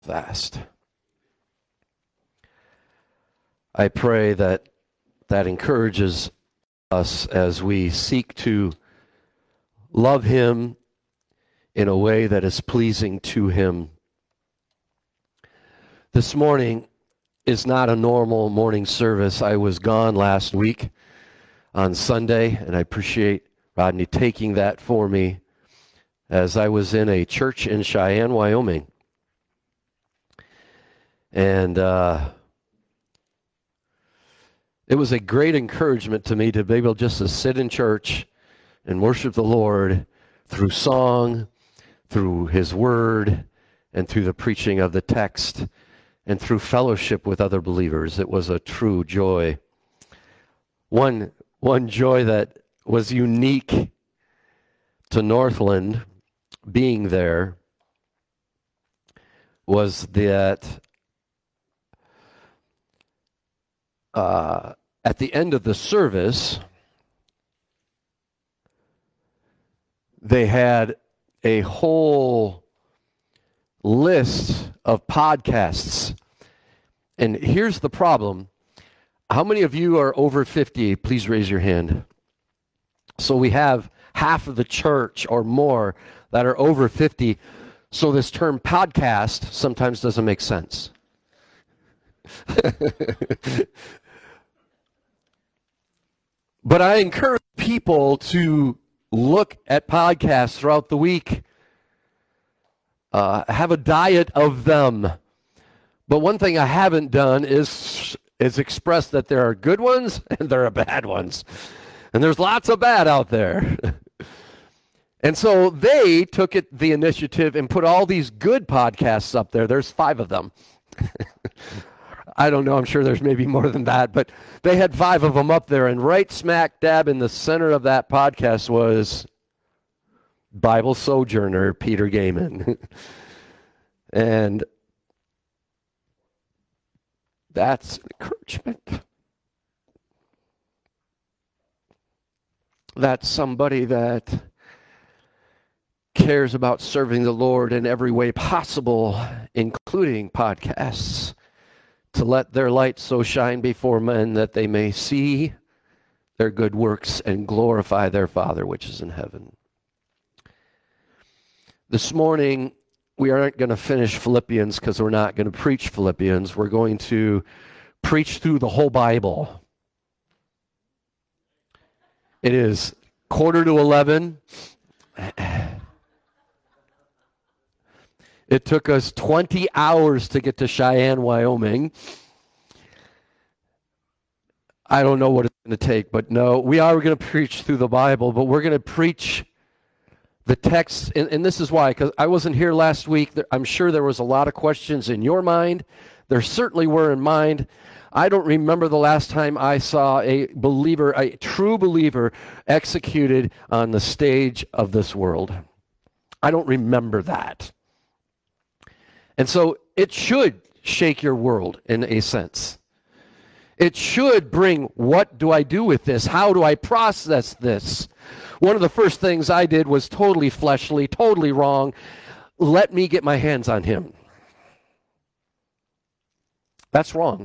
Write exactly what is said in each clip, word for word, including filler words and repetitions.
fast. I pray that that encourages us as we seek to love Him in a way that is pleasing to Him. This morning is not a normal morning service. I was gone last week on Sunday, and I appreciate Rodney taking that for me as I was in a church in Cheyenne, Wyoming. And uh, it was a great encouragement to me to be able just to sit in church and worship the Lord through song, through His Word, and through the preaching of the text, and through fellowship with other believers. It was a true joy. One, one joy that was unique to Northland being there was that uh, at the end of the service, they had a whole list of podcasts. And here's the problem. How many of you are over fifty? Please raise your hand. So we have half of the church or more that are over fifty. So this term podcast sometimes doesn't make sense. But I encourage people to look at podcasts throughout the week. Uh, have a diet of them. But one thing I haven't done is, is express that there are good ones and there are bad ones. And there's lots of bad out there. And so they took it the initiative and put all these good podcasts up there. There's five of them. I don't know. I'm sure there's maybe more than that. But they had five of them up there. And right smack dab in the center of that podcast was Bible Sojourner Peter Gayman. And that's an encouragement. That's somebody that cares about serving the Lord in every way possible, including podcasts, to let their light so shine before men that they may see their good works and glorify their Father which is in heaven. This morning, we aren't going to finish Philippians because we're not going to preach Philippians. We're going to preach through the whole Bible. It is quarter to eleven. It took us twenty hours to get to Cheyenne, Wyoming. I don't know what it's going to take, but no, we are going to preach through the Bible, but we're going to preach the text, and, and this is why, because I wasn't here last week. I'm sure there was a lot of questions in your mind. There certainly were in mine. I don't remember the last time I saw a believer, a true believer, executed on the stage of this world. I don't remember that. And so it should shake your world in a sense. It should bring, what do I do with this? How do I process this? One of the first things I did was totally fleshly, totally wrong. Let me get my hands on him. That's wrong.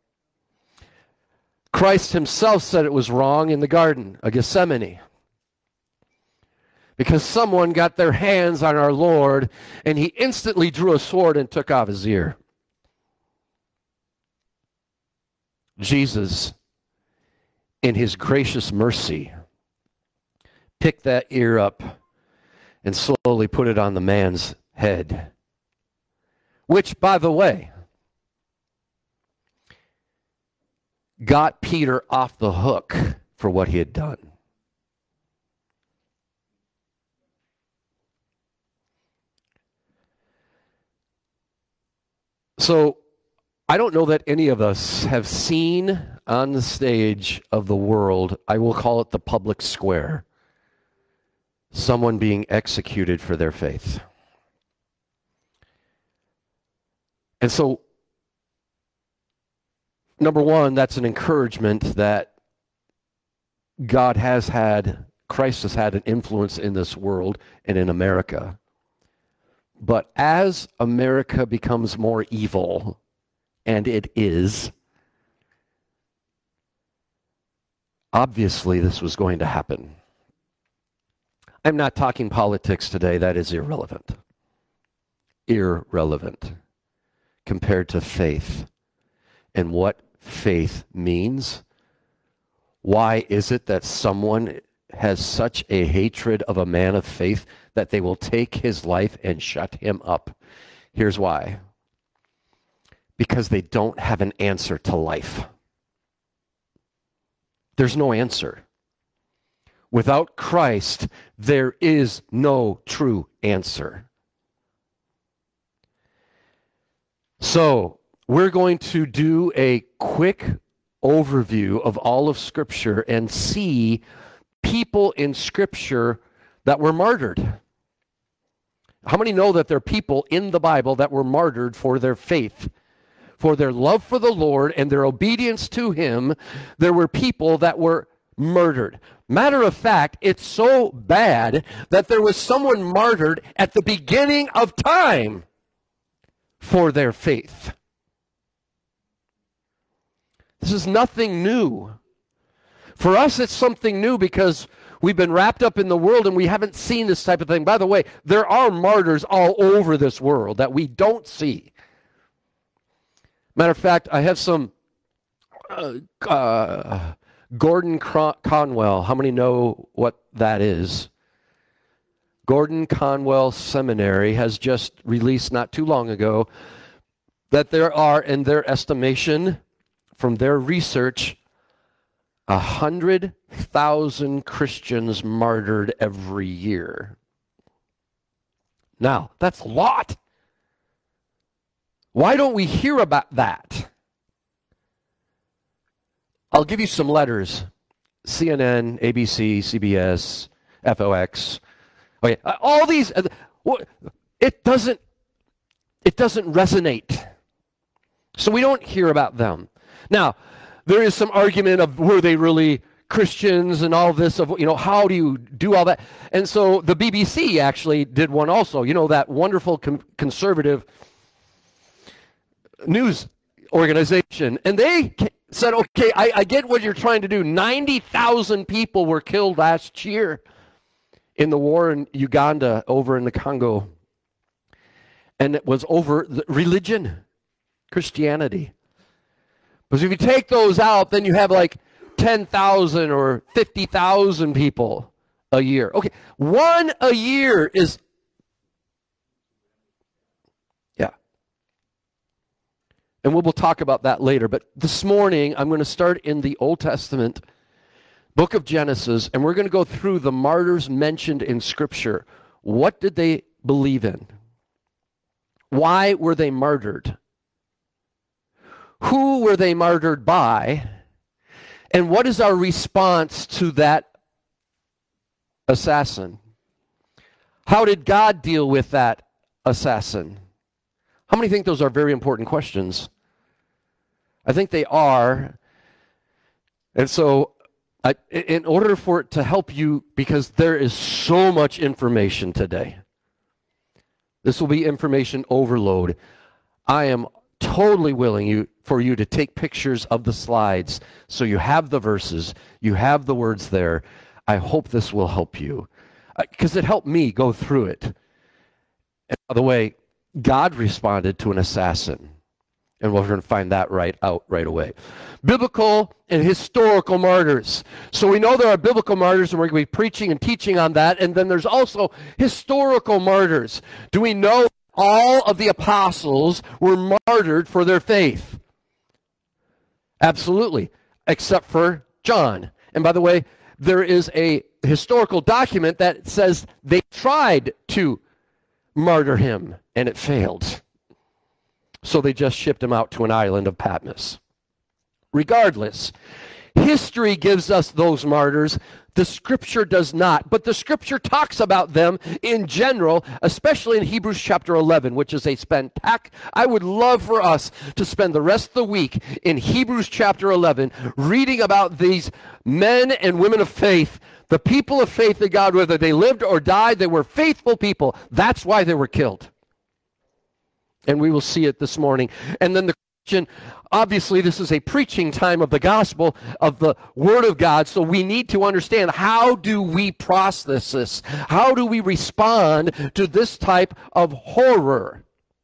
Christ himself said it was wrong in the Garden of Gethsemane. Because someone got their hands on our Lord, and he instantly drew a sword and took off his ear. Jesus, in his gracious mercy, picked that ear up and slowly put it on the man's head. Which, by the way, got Peter off the hook for what he had done. So, I don't know that any of us have seen on the stage of the world, I will call it the public square, someone being executed for their faith. And so, number one, that's an encouragement that God has had, Christ has had an influence in this world and in America. But as America becomes more evil, and it is, obviously this was going to happen. I'm not talking politics today. That is irrelevant. Irrelevant compared to faith and what faith means. Why is it that someone has such a hatred of a man of faith that they will take his life and shut him up? Here's why. Because they don't have an answer to life. There's no answer. Without Christ, there is no true answer. So, we're going to do a quick overview of all of Scripture and see people in Scripture that were martyred. How many know that there are people in the Bible that were martyred for their faith, for their love for the Lord and their obedience to Him? There were people that were murdered. Matter of fact, it's so bad that there was someone martyred at the beginning of time for their faith. This is nothing new. For us, it's something new because we've been wrapped up in the world and we haven't seen this type of thing. By the way, there are martyrs all over this world that we don't see. Matter of fact, I have some uh, uh, Gordon Conwell. How many know what that is? Gordon Conwell Seminary has just released not too long ago that there are, in their estimation, from their research, a hundred thousand Christians martyred every year. Now, that's a lot. Why don't we hear about that? I'll give you some letters. C N N, A B C, C B S, F O X. Okay, all these, it doesn't, it doesn't resonate. So we don't hear about them. Now, there is some argument of were they really Christians and all this of, you know, how do you do all that? And so the B B C actually did one also, you know, that wonderful con- conservative news organization. And they said, okay, I, I get what you're trying to do. ninety thousand people were killed last year in the war in Uganda over in the Congo. And it was over the religion, Christianity. Because if you take those out, then you have like ten thousand or fifty thousand people a year. Okay, one a year is, yeah. And we'll, we'll talk about that later. But this morning, I'm going to start in the Old Testament, book of Genesis, and we're going to go through the martyrs mentioned in Scripture. What did they believe in? Why were they martyred? Who were they martyred by? And what is our response to that assassin? How did God deal with that assassin? How many think those are very important questions? I think they are. And so, I, in order for it to help you, because there is so much information today, this will be information overload. I am totally willing you for you to take pictures of the slides so you have the verses, you have the words there. I hope this will help you because it helped me go through it. And by the way, God responded to an assassin, and we're going to find that right out right away. Biblical and historical martyrs. So we know there are biblical martyrs, and we're going to be preaching and teaching on that. And then there's also historical martyrs. Do we know all of the apostles were martyred for their faith? Absolutely, except for John. And by the way, there is a historical document that says they tried to martyr him, and it failed. So they just shipped him out to an island of Patmos. Regardless, history gives us those martyrs. The Scripture does not, but the Scripture talks about them in general, especially in Hebrews chapter eleven, which is a spectac. I would love for us to spend the rest of the week in Hebrews chapter eleven reading about these men and women of faith, the people of faith that God, whether they lived or died, they were faithful people. That's why they were killed. And we will see it this morning. And then the question, obviously this is a preaching time of the gospel, of the Word of God, so we need to understand, how do we process this? How do we respond to this type of horror?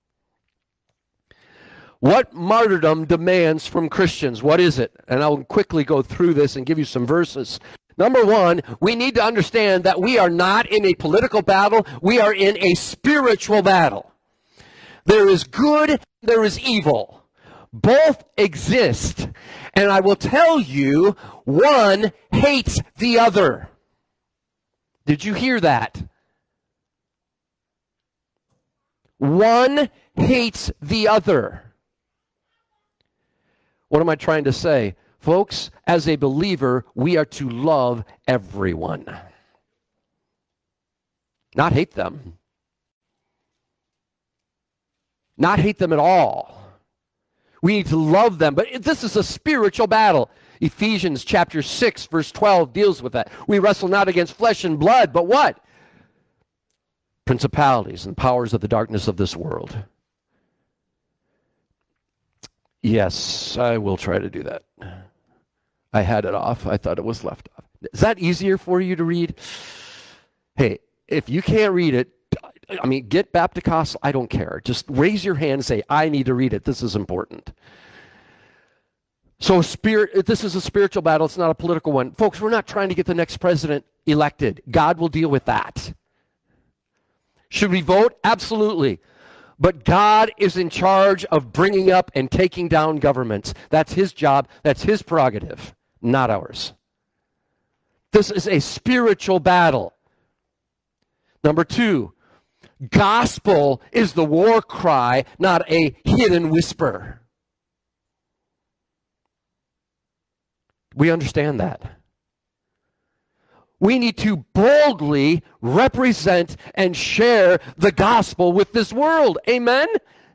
What martyrdom demands from Christians? What is it? And I'll quickly go through this and give you some verses. Number one, we need to understand that we are not in a political battle. We are in a spiritual battle. There is good, there is evil. Both exist. And I will tell you, one hates the other. Did you hear that? One hates the other. What am I trying to say? Folks, as a believer, we are to love everyone. Not hate them. Not hate them at all. We need to love them, but this is a spiritual battle. Ephesians chapter six, verse twelve deals with that. We wrestle not against flesh and blood, but what? Principalities and powers of the darkness of this world. Yes, I will try to do that. I had it off. I thought it was left off. Is that easier for you to read? Hey, if you can't read it, I mean, get Baptist, I don't care. Just raise your hand and say, I need to read it. This is important. So spirit, this is a spiritual battle. It's not a political one. Folks, we're not trying to get the next president elected. God will deal with that. Should we vote? Absolutely. But God is in charge of bringing up and taking down governments. That's his job. That's his prerogative, not ours. This is a spiritual battle. Number two, gospel is the war cry, not a hidden whisper. We understand that. We need to boldly represent and share the gospel with this world. Amen?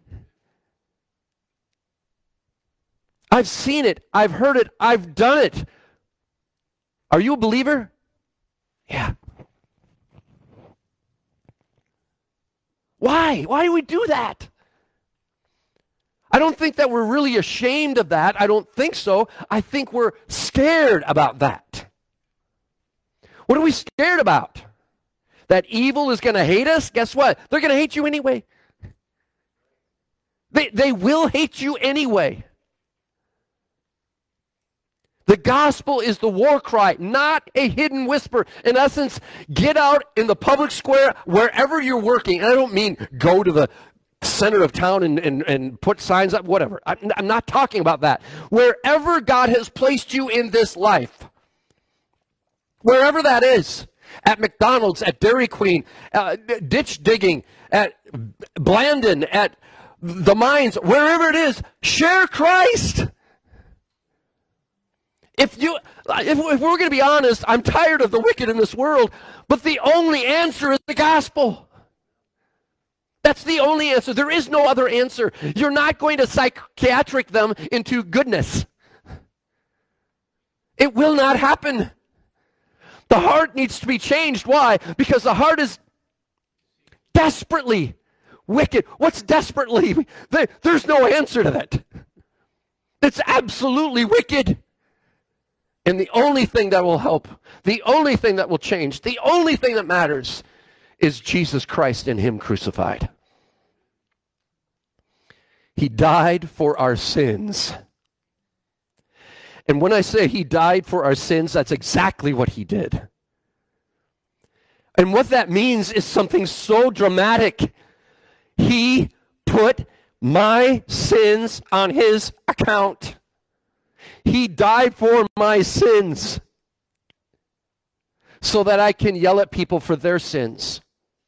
I've seen it. I've heard it. I've done it. Are you a believer? Yeah. Why? Why do we do that? I don't think that we're really ashamed of that. I don't think so. I think we're scared about that. What are we scared about? That evil is going to hate us? Guess what? They're going to hate you anyway. They, they will hate you anyway. The gospel is the war cry, not a hidden whisper. In essence, get out in the public square wherever you're working. And I don't mean go to the center of town and, and, and put signs up, whatever. I'm, I'm not talking about that. Wherever God has placed you in this life, wherever that is, at McDonald's, at Dairy Queen, uh, ditch digging, at Blandon, at the mines, wherever it is, share Christ. If you, if, if we're going to be honest, I'm tired of the wicked in this world, but the only answer is the gospel. That's the only answer. There is no other answer. You're not going to psychiatric them into goodness. It will not happen. The heart needs to be changed. Why? Because the heart is desperately wicked. What's desperately? There, there's no answer to that. It's absolutely wicked. And the only thing that will help, the only thing that will change, the only thing that matters is Jesus Christ and him crucified. He died for our sins. And when I say he died for our sins, that's exactly what he did. And what that means is something so dramatic. He put my sins on his account. He died for my sins so that I can yell at people for their sins.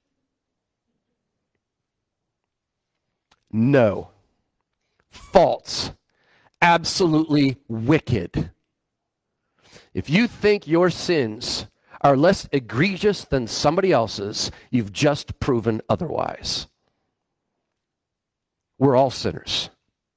No. False. Absolutely wicked. If you think your sins are less egregious than somebody else's, you've just proven otherwise. We're all sinners.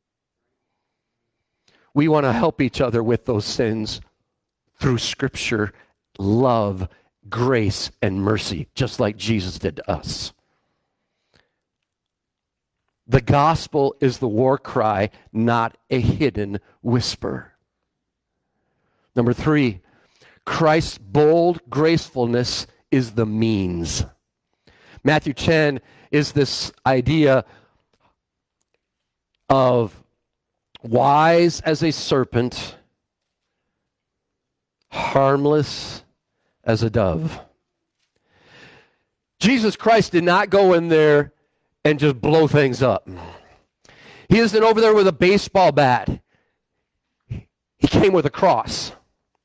We want to help each other with those sins through Scripture, love, grace, and mercy, just like Jesus did to us. The gospel is the war cry, not a hidden whisper. Number three, Christ's bold gracefulness is the means. Matthew ten is this idea of wise as a serpent, harmless as a dove. Jesus Christ did not go in there and just blow things up. He isn't over there with a baseball bat. He came with a cross.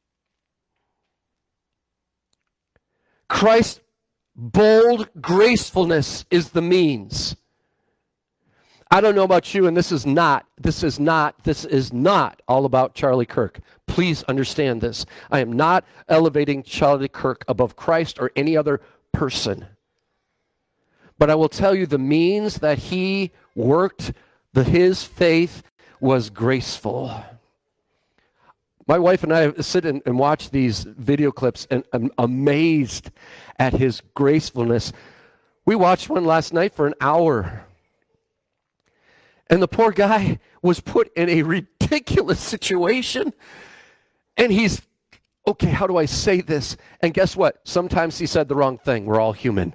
Christ's bold gracefulness is the means. I don't know about you, and this is not, this is not, this is not all about Charlie Kirk. Please understand this. I am not elevating Charlie Kirk above Christ or any other person. But I will tell you the means that he worked, the, his faith was graceful. My wife and I sit and, and watch these video clips, and I'm amazed at his gracefulness. We watched one last night for an hour. And the poor guy was put in a ridiculous situation. And he's, okay, how do I say this? And guess what? Sometimes he said the wrong thing. We're all human.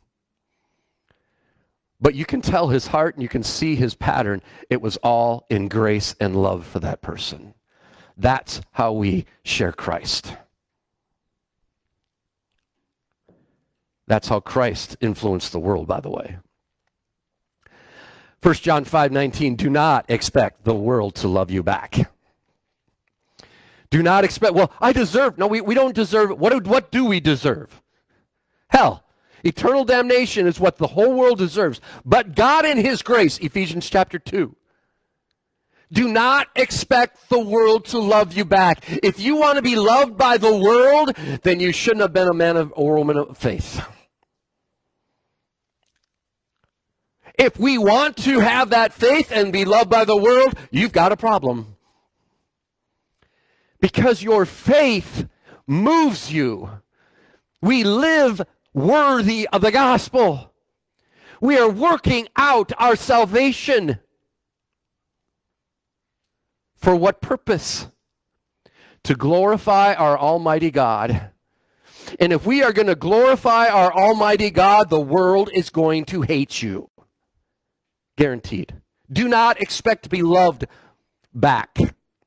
But you can tell his heart and you can see his pattern. It was all in grace and love for that person. That's how we share Christ. That's how Christ influenced the world, by the way. First John five nineteen, do not expect the world to love you back. Do not expect, well, I deserve, no, we, we don't deserve it. What do, what do we deserve? Hell. Eternal damnation is what the whole world deserves. But God in his grace, Ephesians chapter two. Do not expect the world to love you back. If you want to be loved by the world, then you shouldn't have been a man of, or woman of faith. If we want to have that faith and be loved by the world, you've got a problem. Because your faith moves you. We live worthy of the gospel. We are working out our salvation. For what purpose? To glorify our Almighty God. And if we are going to glorify our Almighty God, the world is going to hate you. Guaranteed. Do not expect to be loved back.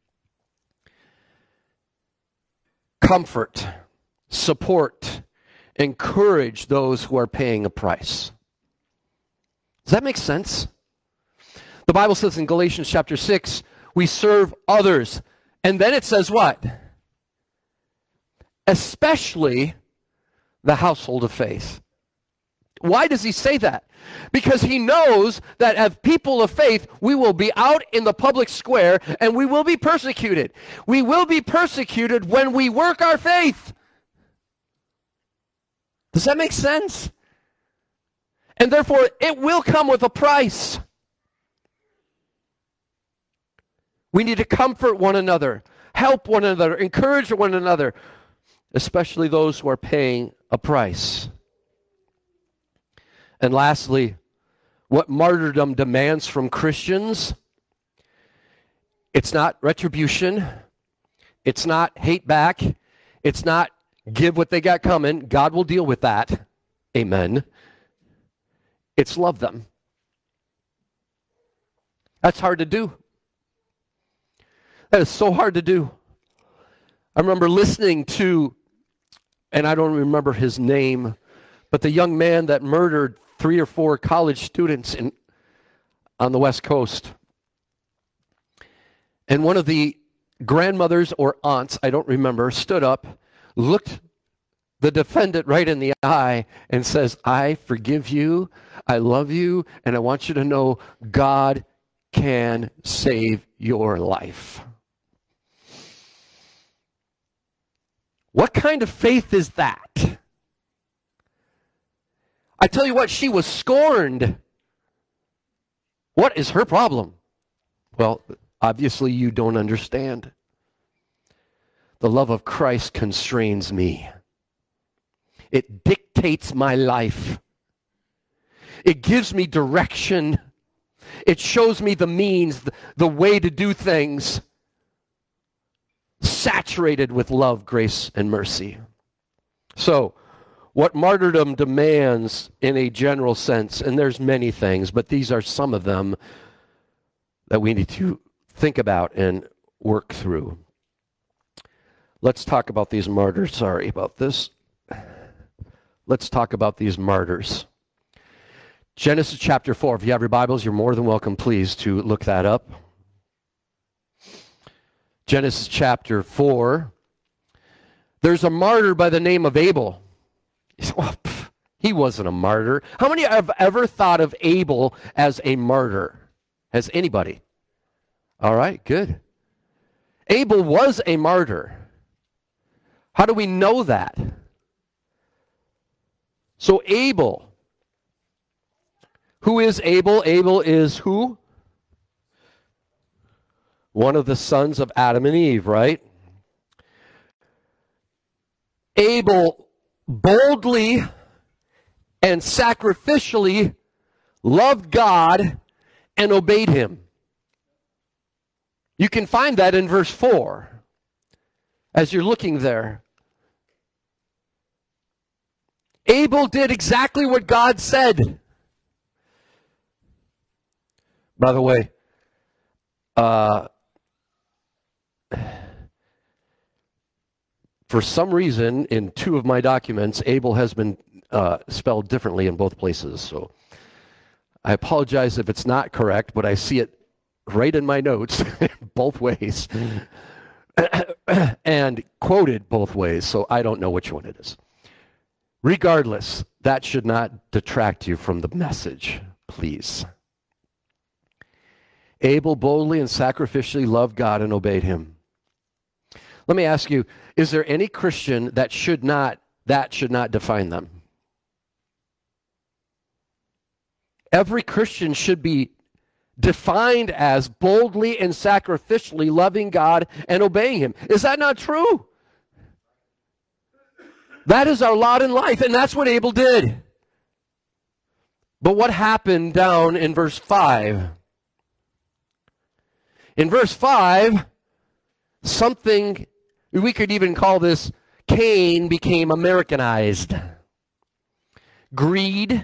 Comfort, support, encourage those who are paying a price. Does that make sense? The Bible says in Galatians chapter six, we serve others. And then it says what? Especially the household of faith. Why does he say that? Because he knows that as people of faith, we will be out in the public square and we will be persecuted. We will be persecuted when we work our faith. Does that make sense? And therefore, it will come with a price. We need to comfort one another, help one another, encourage one another, especially those who are paying a price. And lastly, what martyrdom demands from Christians, it's not retribution, it's not hate back, it's not give what they got coming. God will deal with that. Amen. It's love them. That's hard to do. That is so hard to do. I remember listening to, and I don't remember his name, but the young man that murdered three or four college students in, on the West Coast. And one of the grandmothers or aunts, I don't remember, stood up, looked the defendant right in the eye and says, I forgive you, I love you, and I want you to know God can save your life. What kind of faith is that? I tell you what, she was scorned. What is her problem? Well, obviously you don't understand. The love of Christ constrains me. It dictates my life. It gives me direction. It shows me the means, the, the way to do things, saturated with love, grace, and mercy. So, what martyrdom demands in a general sense, and there's many things, but these are some of them that we need to think about and work through. Let's talk about these martyrs. Sorry about this. Let's talk about these martyrs. Genesis chapter four. If you have your Bibles, you're more than welcome, please, to look that up. Genesis chapter four. There's a martyr by the name of Abel. Well, pff, he wasn't a martyr. How many have ever thought of Abel as a martyr? Has anybody? All right, good. Abel was a martyr. How do we know that? So Abel, who is Abel? Abel is who? One of the sons of Adam and Eve, right? Abel boldly and sacrificially loved God and obeyed him. You can find that in verse four as you're looking there. Abel did exactly what God said. By the way, uh, for some reason, in two of my documents, Abel has been uh, spelled differently in both places. So I apologize if it's not correct, but I see it right in my notes, both ways, and quoted both ways, so I don't know which one it is. Regardless, that should not detract you from the message, please. Abel boldly and sacrificially loved God and obeyed him. Let me ask you, is there any Christian that should not, that should not define them? Every Christian should be defined as boldly and sacrificially loving God and obeying him. Is that not true? That is our lot in life, and that's what Abel did. But what happened down in verse five? In verse five, something, we could even call this, Cain became Americanized. Greed,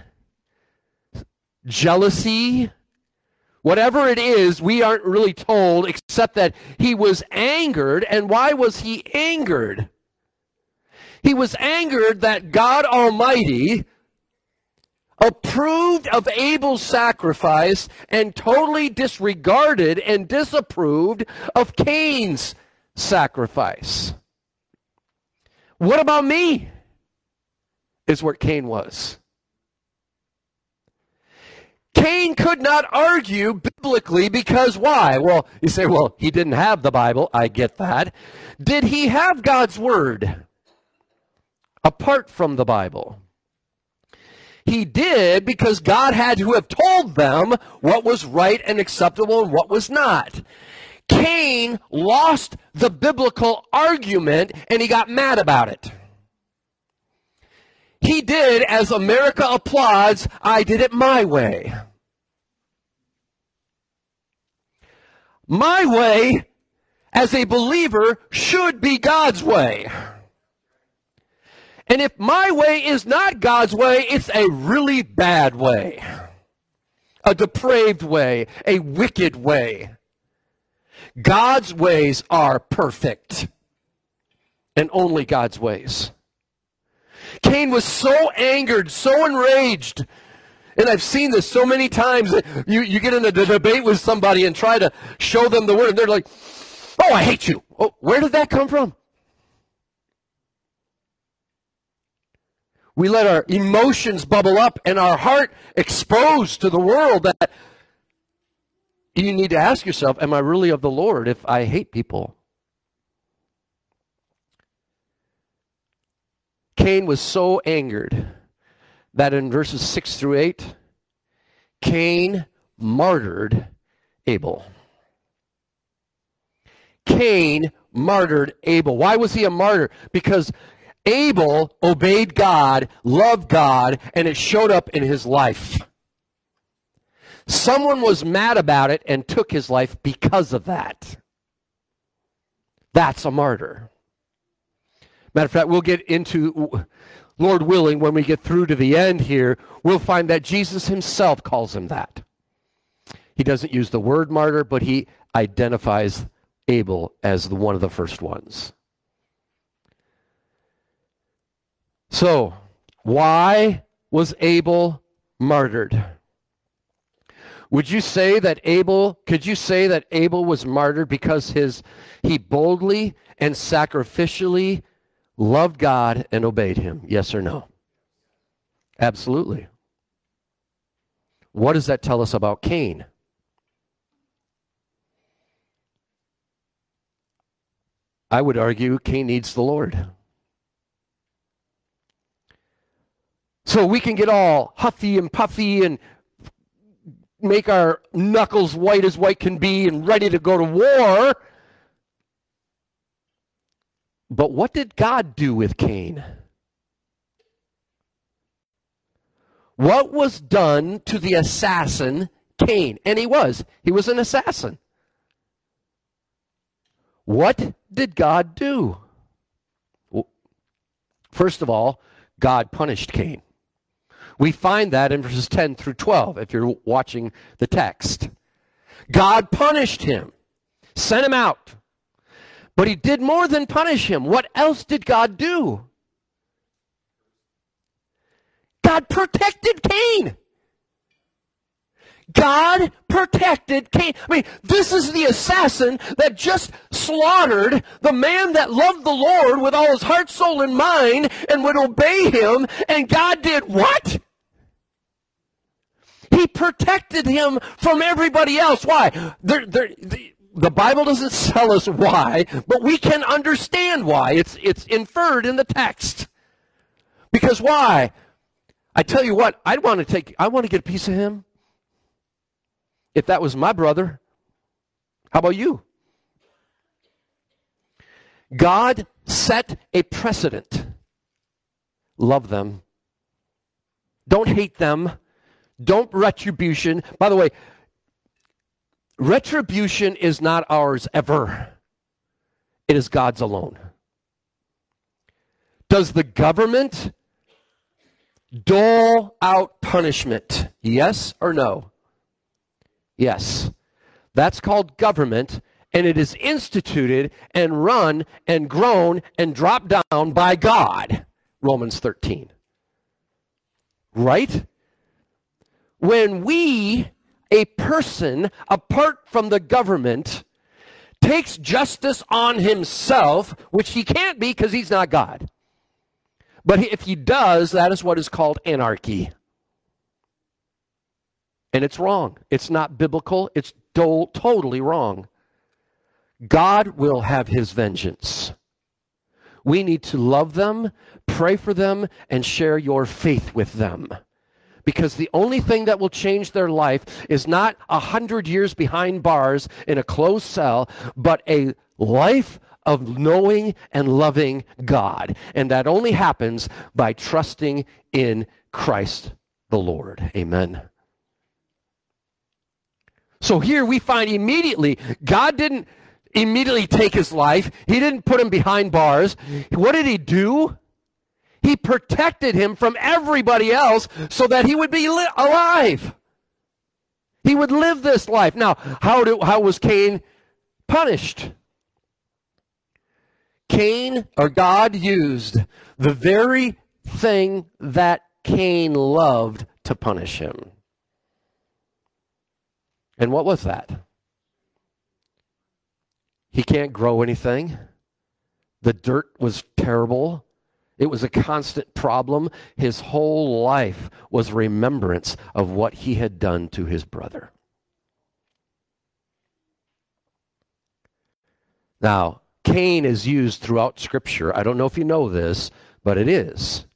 jealousy, whatever it is, we aren't really told, except that he was angered. And why was he angered? He was angered that God Almighty approved of Abel's sacrifice and totally disregarded and disapproved of Cain's sacrifice. What about me? Is what Cain was. Cain could not argue biblically because why? Well, you say, well, he didn't have the Bible. I get that. Did he have God's word apart from the Bible? He did, because God had to have told them what was right and acceptable and what was not. Cain lost the biblical argument and he got mad about it. He did, as America applauds, I did it my way. My way, as a believer, should be God's way. And if my way is not God's way, it's a really bad way. A depraved way, a wicked way. God's ways are perfect. And only God's ways. Cain was so angered, so enraged. And I've seen this so many times. You, you get in a debate with somebody and try to show them the word. And they're like, oh, I hate you. Oh, where did that come from? We let our emotions bubble up and our heart expose to the world that you need to ask yourself, am I really of the Lord if I hate people? Cain was so angered that in verses six through eight, Cain martyred Abel. Cain martyred Abel. Why was he a martyr? Because Abel obeyed God, loved God, and it showed up in his life. Someone was mad about it and took his life because of that. That's a martyr. Matter of fact, we'll get into, Lord willing, when we get through to the end here, we'll find that Jesus himself calls him that. He doesn't use the word martyr, but he identifies Abel as the one of the first ones. So, why was Abel martyred? Would you say that Abel, could you say that Abel was martyred because his he boldly and sacrificially loved God and obeyed him? Yes or no? Absolutely. What does that tell us about Cain? I would argue Cain needs the Lord. So we can get all huffy and puffy and make our knuckles white as white can be and ready to go to war. But what did God do with Cain? What was done to the assassin Cain? And he was. He was an assassin. What did God do? Well, first of all, God punished Cain. We find that in verses ten through twelve, if you're watching the text. God punished him, sent him out. But he did more than punish him. What else did God do? God protected Cain. God protected Cain. I mean, this is the assassin that just slaughtered the man that loved the Lord with all his heart, soul, and mind and would obey him. And God did what? He protected him from everybody else. Why? There, there, the, the Bible doesn't tell us why, but we can understand why. It's, it's inferred in the text. Because why? I tell you what, I want to take, I want to get a piece of him. If that was my brother, how about you? God set a precedent. Love them. Don't hate them. Don't retribution. By the way, retribution is not ours ever. It is God's alone. Does the government dole out punishment? Yes or no? Yes. That's called government, and it is instituted and run and grown and dropped down by God. Romans thirteen. Right? When we, a person apart from the government, takes justice on himself, which he can't be because he's not God. But if he does, that is what is called anarchy. And it's wrong. It's not biblical. It's do- totally wrong. God will have his vengeance. We need to love them, pray for them, and share your faith with them. Because the only thing that will change their life is not a hundred years behind bars in a closed cell, but a life of knowing and loving God. And that only happens by trusting in Christ the Lord. Amen. So here we find immediately, God didn't immediately take his life. He didn't put him behind bars. What did he do? He protected him from everybody else so that he would be li- alive. He would live this life. Now, how, do, how was Cain punished? Cain, or God, used the very thing that Cain loved to punish him. And what was that? He can't grow anything. The dirt was terrible. It was a constant problem. His whole life was remembrance of what he had done to his brother. Now, Cain is used throughout Scripture. I don't know if you know this, but it is.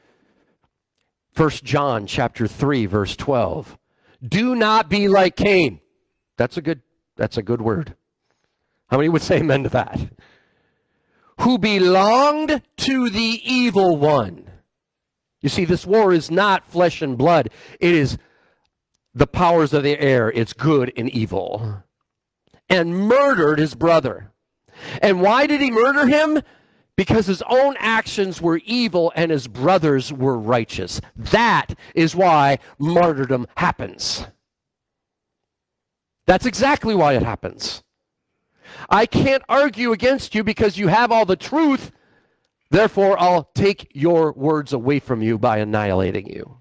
First John chapter three, verse twelve. Do not be like Cain. That's a good, that's a good word. How many would say amen to that? Who belonged to the evil one. You see, this war is not flesh and blood. It is the powers of the air, it's good and evil, and murdered his brother. And why did he murder him? Because his own actions were evil and his brothers were righteous. That is why martyrdom happens. That's exactly why it happens. I can't argue against you because you have all the truth. Therefore, I'll take your words away from you by annihilating you.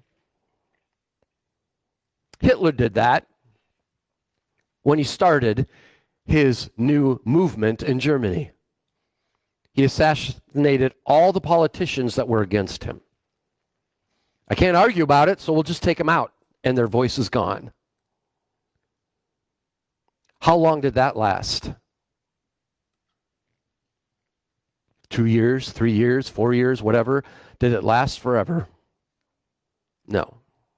Hitler did that when he started his new movement in Germany. He assassinated all the politicians that were against him. I can't argue about it, so we'll just take them out, and their voice is gone. How long did that last? Two years, three years, four years, whatever. Did it last forever? No.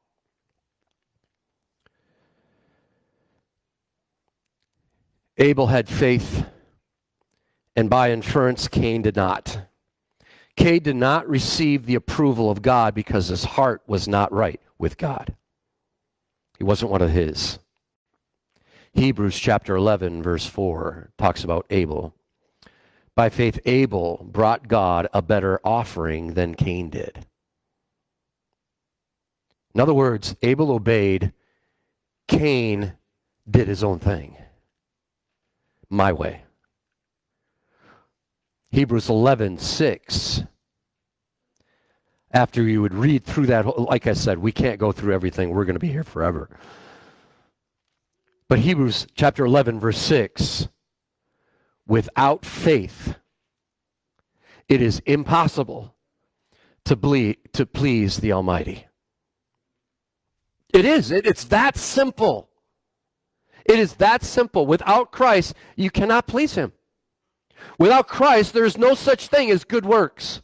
Abel had faith, and by inference, Cain did not. Cain did not receive the approval of God because his heart was not right with God. He wasn't one of his. Hebrews chapter eleven, verse four, talks about Abel. By faith, Abel brought God a better offering than Cain did. In other words, Abel obeyed, Cain did his own thing. My way. Hebrews eleven, six. After you would read through that, like I said, we can't go through everything. We're going to be here forever. But Hebrews chapter eleven, verse six. Without faith, it is impossible to, ble- to please the Almighty. It is. It, it's that simple. It is that simple. Without Christ, you cannot please him. Without Christ, there is no such thing as good works.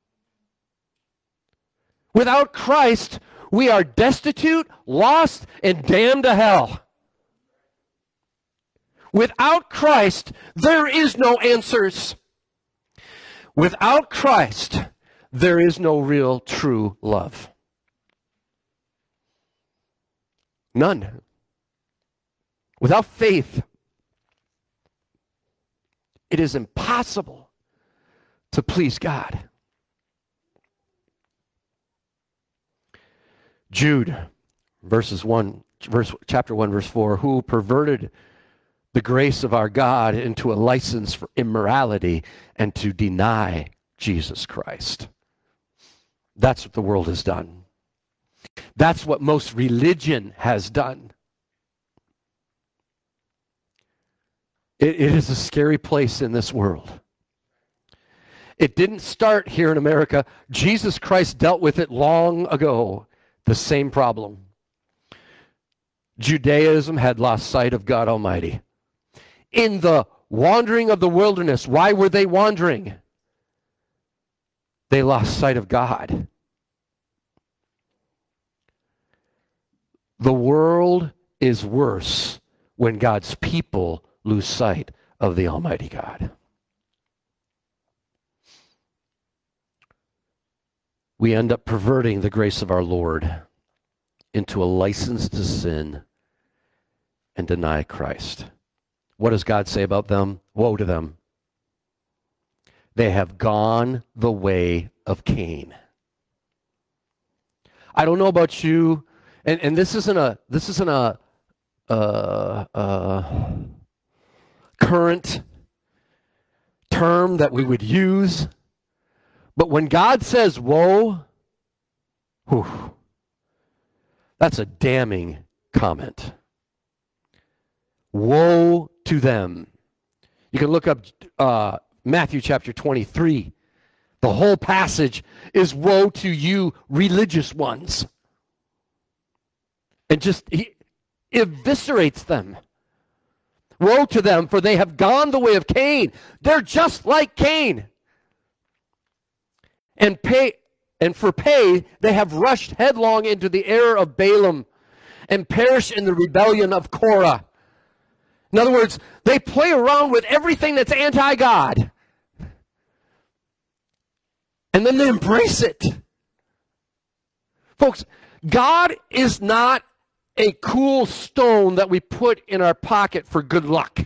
Without Christ, we are destitute, lost, and damned to hell. Without Christ, there is no answers. Without Christ, there is no real, true love. None. Without faith, it is impossible to please God. Jude, verses one, verse, chapter one, verse four, who perverted the grace of our God into a license for immorality and to deny Jesus Christ. That's what the world has done. That's what most religion has done. It, it is a scary place in this world. It didn't start here in America. Jesus Christ dealt with it long ago, the same problem. Judaism had lost sight of God Almighty. In the wandering of the wilderness, why were they wandering? They lost sight of God. The world is worse when God's people lose sight of the Almighty God. We end up perverting the grace of our Lord into a license to sin and deny Christ. What does God say about them? Woe to them. They have gone the way of Cain. I don't know about you, and, and this isn't a this isn't a uh, uh, current term that we would use, but when God says woe, whew, that's a damning comment. Woe to them. You can look up uh, Matthew chapter twenty-three. The whole passage is woe to you religious ones. And just he eviscerates them. Woe to them, for they have gone the way of Cain. They're just like Cain. And pay and for pay they have rushed headlong into the error of Balaam and perished in the rebellion of Korah. In other words, they play around with everything that's anti-God. And then they embrace it. Folks, God is not a cool stone that we put in our pocket for good luck.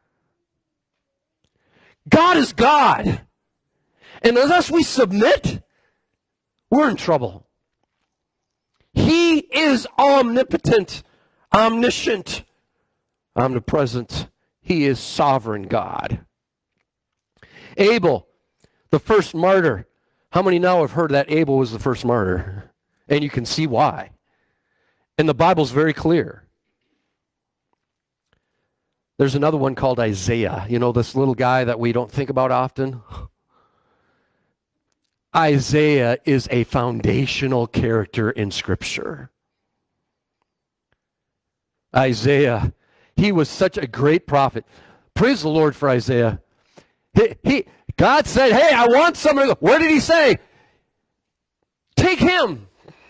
God is God. And unless we submit, we're in trouble. He is omnipotent, omniscient, omnipresent. He is sovereign God. Abel, the first martyr. How many now have heard that Abel was the first martyr? And you can see why. And the Bible's very clear. There's another one called Isaiah. You know, this little guy that we don't think about often? Isaiah is a foundational character in Scripture. Isaiah, he was such a great prophet. Praise the Lord for Isaiah. He, he, God said, hey, I want somebody. What did he say? Take him.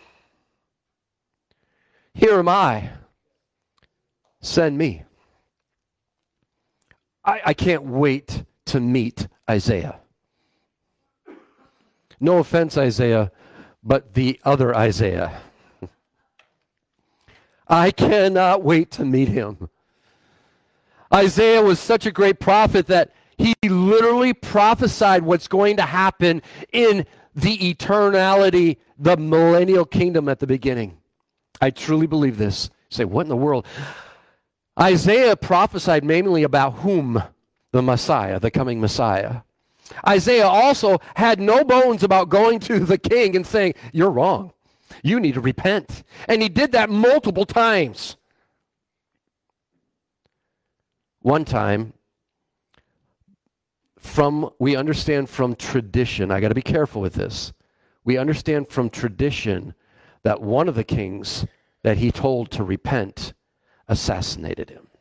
Here am I. Send me. I, I can't wait to meet Isaiah. No offense, Isaiah, but the other Isaiah. I cannot wait to meet him. Isaiah was such a great prophet that he literally prophesied what's going to happen in the eternality, the millennial kingdom at the beginning. I truly believe this. You say, what in the world? Isaiah prophesied mainly about whom? The Messiah, the coming Messiah. Isaiah also had no bones about going to the king and saying, you're wrong. You need to repent. And he did that multiple times. One time, from we understand from tradition, I got to be careful with this. We understand from tradition that one of the kings that he told to repent assassinated him.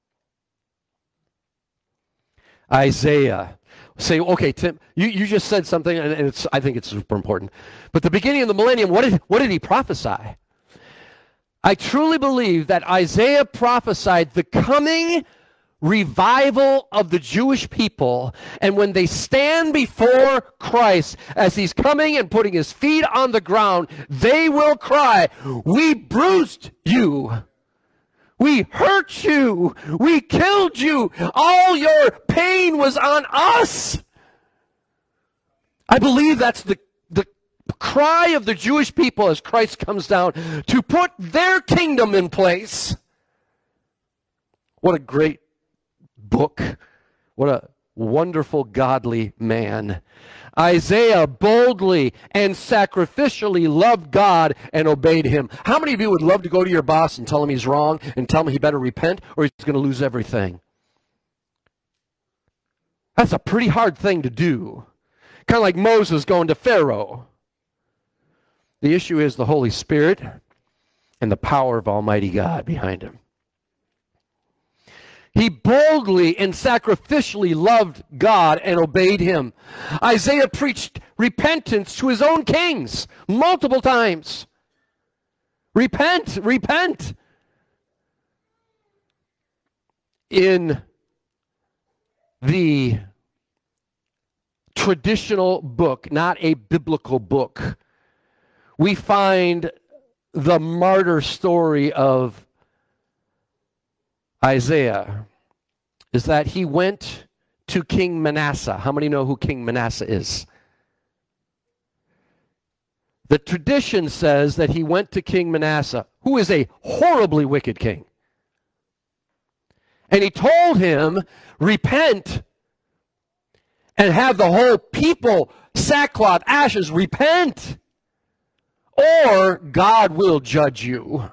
Isaiah. Say, okay, Tim, you, you just said something, and it's, I think it's super important. But the beginning of the millennium, what did, what did he prophesy? I truly believe that Isaiah prophesied the coming revival of the Jewish people, and when they stand before Christ as he's coming and putting his feet on the ground, they will cry, we bruised you. We hurt you. We killed you. All your pain was on us. I believe that's the, the cry of the Jewish people as Christ comes down to put their kingdom in place. What a great book. What a wonderful, godly man. Isaiah boldly and sacrificially loved God and obeyed him. How many of you would love to go to your boss and tell him he's wrong and tell him he better repent or he's going to lose everything? That's a pretty hard thing to do. Kind of like Moses going to Pharaoh. The issue is the Holy Spirit and the power of Almighty God behind him. He boldly and sacrificially loved God and obeyed him. Isaiah preached repentance to his own kings multiple times. Repent, repent. In the traditional book, not a biblical book, we find the martyr story of Isaiah is that he went to King Manasseh. How many know who King Manasseh is? The tradition says that he went to King Manasseh, who is a horribly wicked king. And he told him, repent and have the whole people, sackcloth, ashes, repent, or God will judge you.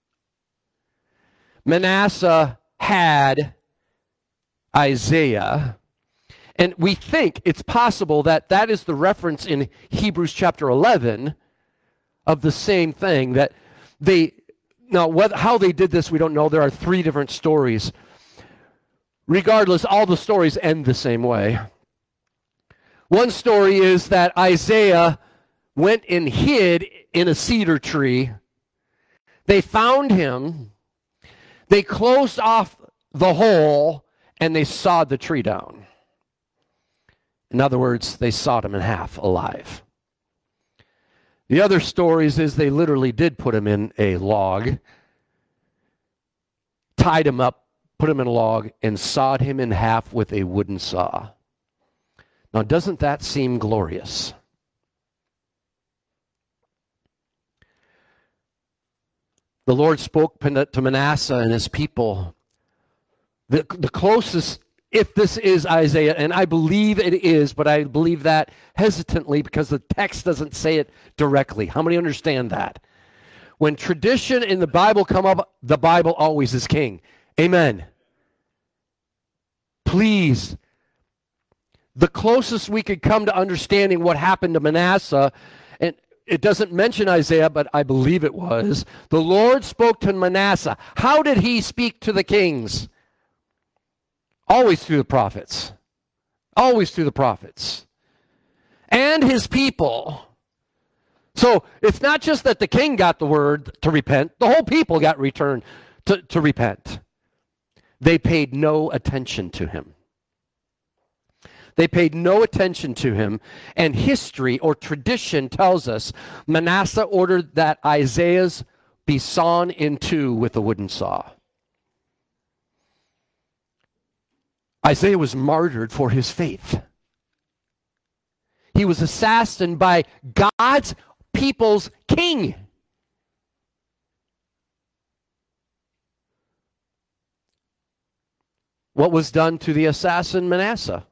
Manasseh had Isaiah, and we think it's possible that that is the reference in Hebrews chapter eleven of the same thing, that they, now whether, how they did this we don't know. There are three different stories. Regardless, all the stories end the same way. One story is that Isaiah went and hid in a cedar tree. They found him. They closed off the hole and they sawed the tree down. In other words, they sawed him in half alive. The other stories is they literally did put him in a log tied him up, put him in a log, and sawed him in half with a wooden saw. Now, doesn't that seem glorious? The Lord spoke to Manasseh and his people. The, the closest, if this is Isaiah, and I believe it is, but I believe that hesitantly because the text doesn't say it directly. How many understand that? When tradition in the Bible come up, the Bible always is king. Amen. Please. The closest we could come to understanding what happened to Manasseh, and it doesn't mention Isaiah, but I believe it was, the Lord spoke to Manasseh. How did he speak to the kings? Always through the prophets. Always through the prophets. And his people. So it's not just that the king got the word to repent. The whole people got returned to, to repent. They paid no attention to him. They paid no attention to him. And history or tradition tells us Manasseh ordered that Isaiah's be sawn in two with a wooden saw. Isaiah was martyred for his faith. He was assassinated by God's people's king. What was done to the assassin Manasseh?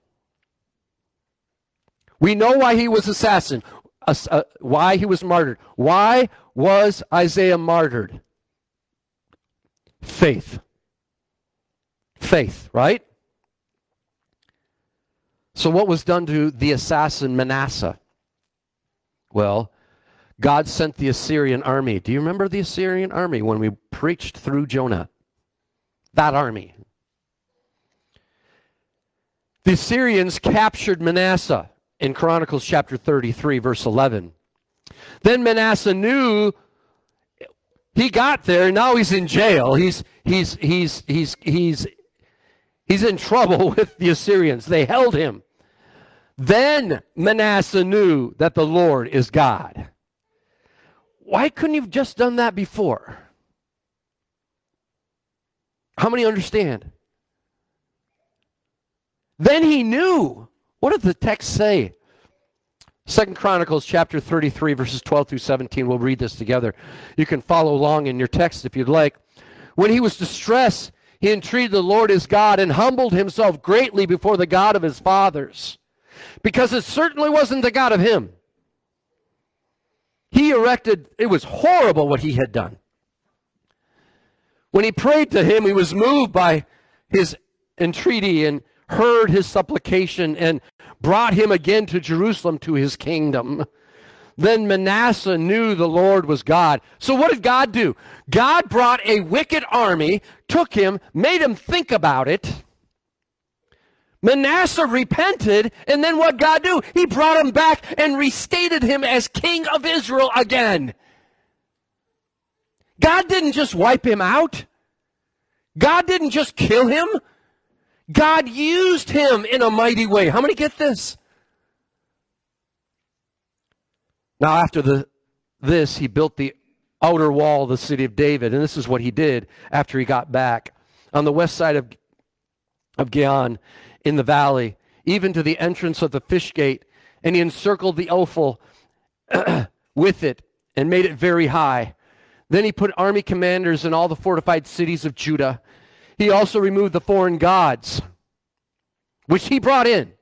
We know why he was assassinated, uh, uh, why he was martyred. Why was Isaiah martyred? Faith. Faith, right? So what was done to the assassin Manasseh? Well, God sent the Assyrian army. Do you remember the Assyrian army when we preached through Jonah? That army. The Assyrians captured Manasseh in Chronicles chapter thirty-three, verse eleven. Then Manasseh knew he got there, now he's in jail. He's he's he's he's he's he's in trouble with the Assyrians. They held him. Then Manasseh knew that the Lord is God. Why couldn't you have just done that before? How many understand? Then he knew. What did the text say? Second Chronicles chapter thirty-three, verses twelve through seventeen. We'll read this together. You can follow along in your text if you'd like. When he was distressed, he entreated the Lord his God and humbled himself greatly before the God of his fathers, because it certainly wasn't the God of him. He erected, it was horrible what he had done. When he prayed to him, he was moved by his entreaty and heard his supplication and brought him again to Jerusalem to his kingdom. Then Manasseh knew the Lord was God. So what did God do? God brought a wicked army, took him, made him think about it. Manasseh repented, and then what God do? He brought him back and restated him as king of Israel again. God didn't just wipe him out. God didn't just kill him. God used him in a mighty way. How many get this? Now after the, this, he built the outer wall of the city of David, and this is what he did after he got back. On the west side of, of Gihon, in the valley, even to the entrance of the fish gate, and he encircled the Ophel with it and made it very high. Then he put army commanders in all the fortified cities of Judah. He also removed the foreign gods, which he brought in,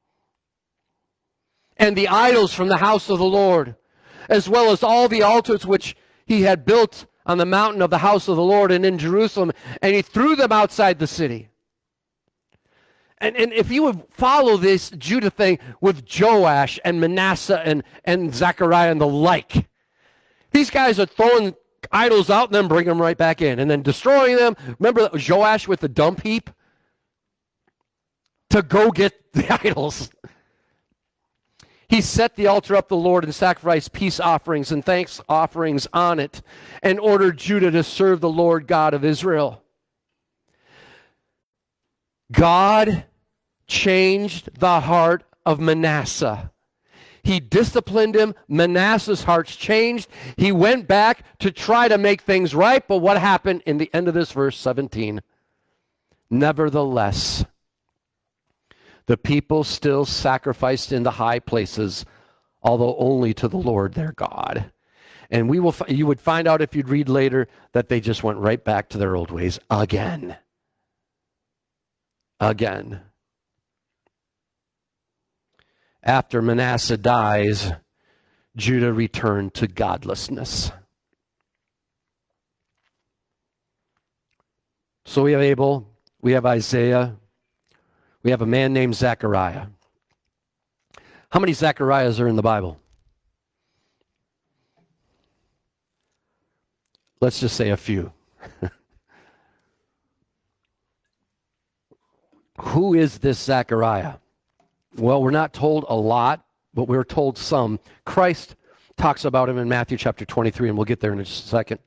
and the idols from the house of the Lord, as well as all the altars which he had built on the mountain of the house of the Lord and in Jerusalem, and he threw them outside the city. And, and if you would follow this Judah thing with Joash and Manasseh and, and Zechariah and the like, these guys are throwing idols out and then bring them right back in and then destroying them. Remember Joash with the dump heap? To go get the idols. He set the altar up the Lord and sacrificed peace offerings and thanks offerings on it and ordered Judah to serve the Lord God of Israel. God changed the heart of Manasseh. He disciplined him. Manasseh's heart's changed. He went back to try to make things right. But what happened in the end of this verse seventeen? Nevertheless, the people still sacrificed in the high places, although only to the Lord their God. And we will, you would find out if you'd read later that they just went right back to their old ways again. Again. After Manasseh dies, Judah returned to godlessness. So we have Abel, we have Isaiah, we have a man named Zechariah. How many Zechariahs are in the Bible? Let's just say a few. Who is this Zechariah? Well, we're not told a lot, but we're told some. Christ talks about him in Matthew chapter twenty-three, and we'll get there in just a second.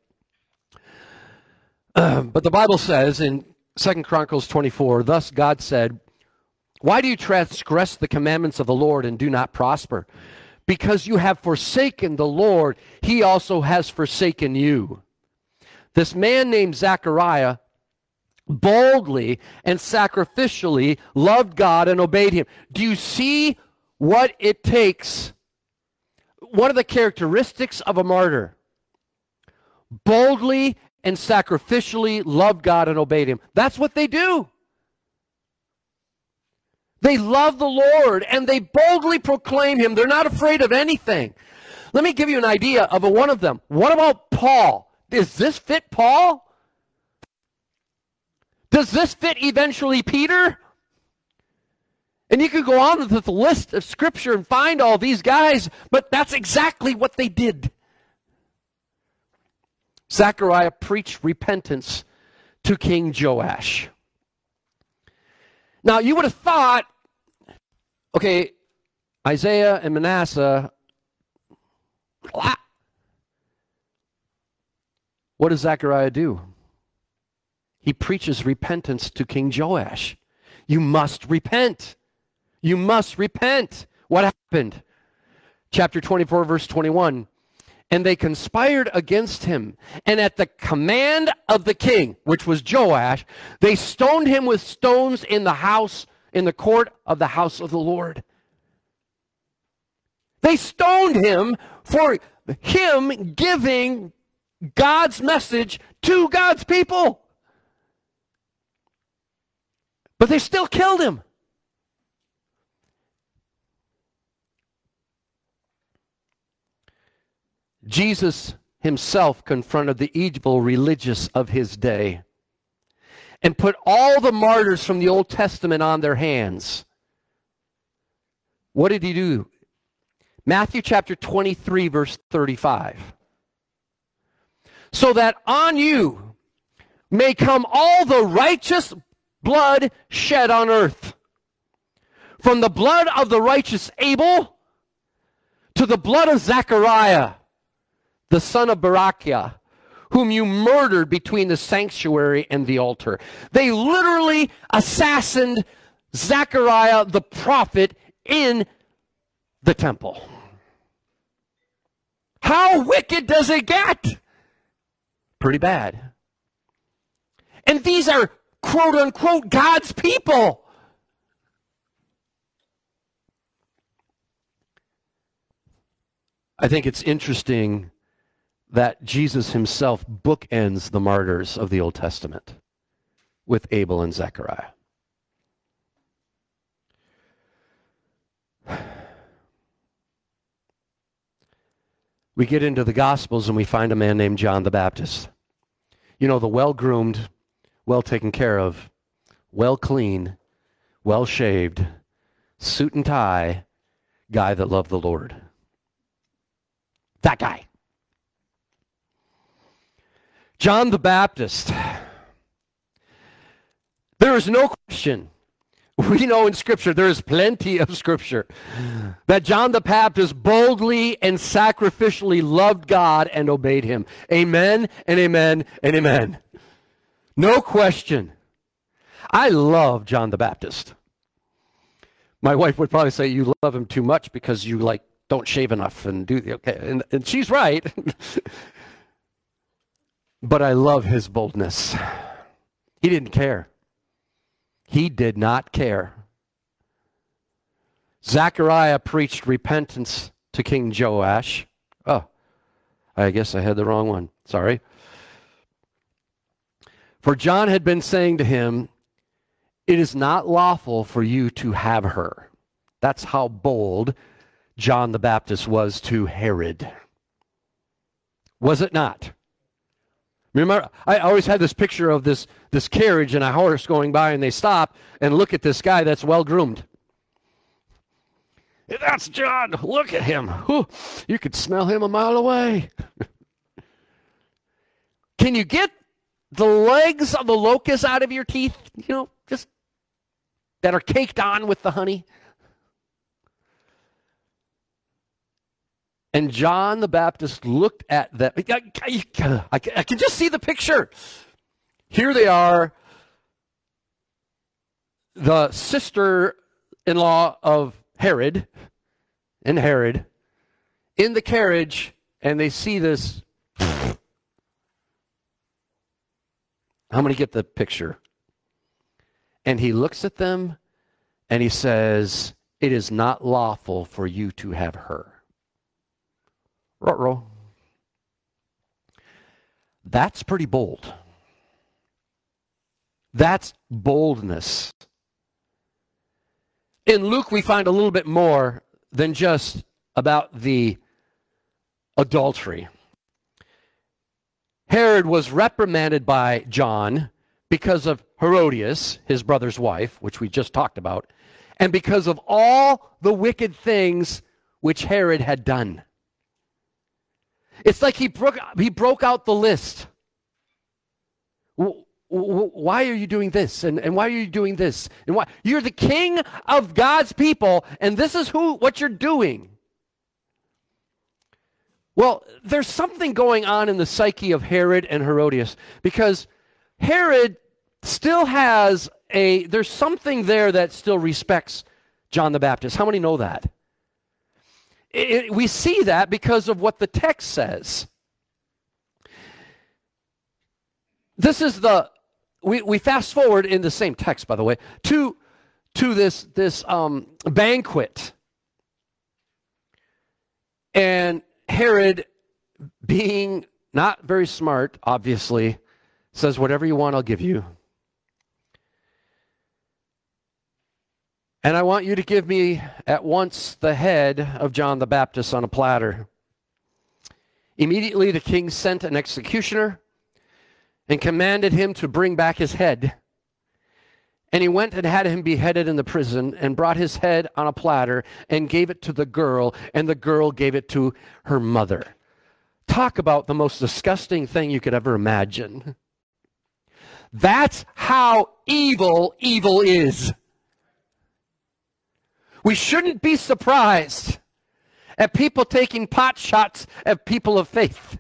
Uh, but the Bible says in Second Chronicles twenty-four, thus God said, why do you transgress the commandments of the Lord and do not prosper? Because you have forsaken the Lord, he also has forsaken you. This man named Zechariah boldly and sacrificially loved God and obeyed him. Do you see what it takes? What are the characteristics of a martyr? Boldly and sacrificially loved God and obeyed him. That's what they do. They love the Lord and they boldly proclaim him. They're not afraid of anything. Let me give you an idea of a, one of them. What about Paul? Does this fit Paul? Does this fit eventually Peter? And you could go on with the list of Scripture and find all these guys, but that's exactly what they did. Zechariah preached repentance to King Joash. Now, you would have thought, okay, Isaiah and Manasseh, what does Zechariah do? He preaches repentance to King Joash. You must repent. You must repent. What happened? Chapter twenty-four, verse twenty-one. And they conspired against him, and at the command of the king, which was Joash, they stoned him with stones in the house, in the court of the house of the Lord. They stoned him for him giving God's message to God's people. But they still killed him. Jesus himself confronted the evil religious of his day and put all the martyrs from the Old Testament on their hands. What did he do? Matthew chapter twenty-three, verse thirty-five. So that on you may come all the righteous blood shed on earth, from the blood of the righteous Abel to the blood of Zechariah, the son of Barachiah, whom you murdered between the sanctuary and the altar. They literally assassinated Zechariah the prophet in the temple. How wicked does it get? Pretty bad. And these are quote unquote God's people. I think it's interesting that Jesus himself bookends the martyrs of the Old Testament with Abel and Zechariah. We get into the Gospels and we find a man named John the Baptist. You know, the well-groomed, well taken care of, well clean, well shaved, suit and tie guy that loved the Lord. That guy. John the Baptist. There is no question. We know in Scripture, there is plenty of Scripture, that John the Baptist boldly and sacrificially loved God and obeyed him. Amen and amen and amen. No question. I love John the Baptist. My wife would probably say you love him too much because you like don't shave enough and do the, okay. And, and she's right. But I love his boldness. He didn't care. He did not care. Zechariah preached repentance to King Joash. Oh, I guess I had the wrong one. Sorry. For John had been saying to him, it is not lawful for you to have her. That's how bold John the Baptist was to Herod. Was it not? Remember, I always had this picture of this, this carriage and a horse going by, and they stop and look at this guy that's well-groomed. That's John. Look at him. Whew. You could smell him a mile away. Can you get the legs of the locust out of your teeth? You know, just that are caked on with the honey. And John the Baptist looked at that. I, I, I, I can just see the picture. Here they are, the sister-in-law of Herod and Herod in the carriage, and they see this. How many get the picture? And he looks at them and he says, it is not lawful for you to have her. Ruh-roh. That's pretty bold. That's boldness. In Luke, we find a little bit more than just about the adultery. Herod was reprimanded by John because of Herodias, his brother's wife, which we just talked about, and because of all the wicked things which Herod had done. It's like he broke, he broke out the list. Why are you doing this? And, and why are you doing this? And why? You're the king of God's people, and this is who what you're doing. Well, there's something going on in the psyche of Herod and Herodias, because Herod still has a, there's something there that still respects John the Baptist. How many know that? It, it, we see that because of what the text says. This is the, we, we fast forward in the same text, by the way, to, to this, this um, banquet. And Herod, being not very smart, obviously, says, whatever you want, I'll give you. And I want you to give me at once the head of John the Baptist on a platter. Immediately the king sent an executioner and commanded him to bring back his head. And he went and had him beheaded in the prison, and brought his head on a platter and gave it to the girl, and the girl gave it to her mother. Talk about the most disgusting thing you could ever imagine. That's how evil evil is. We shouldn't be surprised at people taking pot shots at people of faith.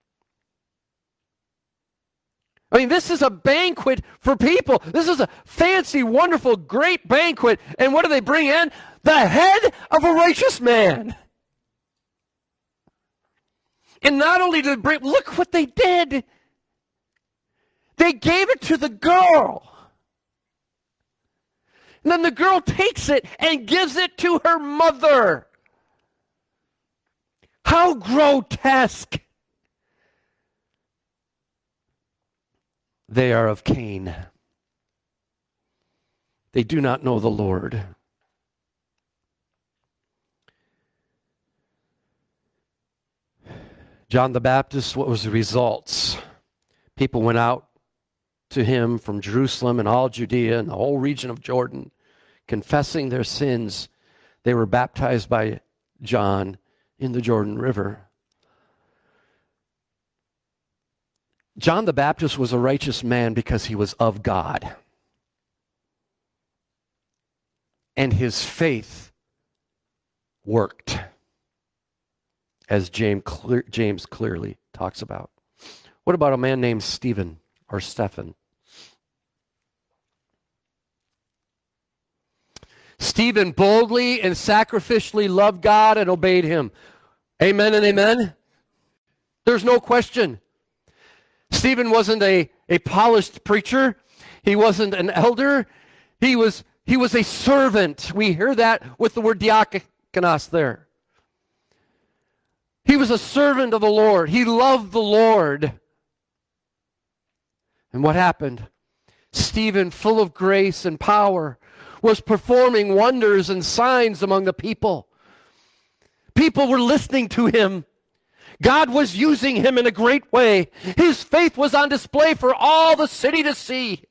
I mean, this is a banquet for people. This is a fancy, wonderful, great banquet. And what do they bring in? The head of a righteous man. And not only did they bring, look what they did. They gave it to the girl. And then the girl takes it and gives it to her mother. How grotesque. They are of Cain. They do not know the Lord. John the Baptist, what was the results? People went out to him from Jerusalem and all Judea and the whole region of Jordan, confessing their sins. They were baptized by John in the Jordan River. John the Baptist was a righteous man because he was of God. And his faith worked, as James, clear, James clearly talks about. What about a man named Stephen or Stephen? Stephen boldly and sacrificially loved God and obeyed him. Amen and amen. There's no question. Stephen wasn't a, a polished preacher. He wasn't an elder. He was, he was a servant. We hear that with the word diakonos there. He was a servant of the Lord. He loved the Lord. And what happened? Stephen, full of grace and power, was performing wonders and signs among the people. People were listening to him. God was using him in a great way. His faith was on display for all the city to see.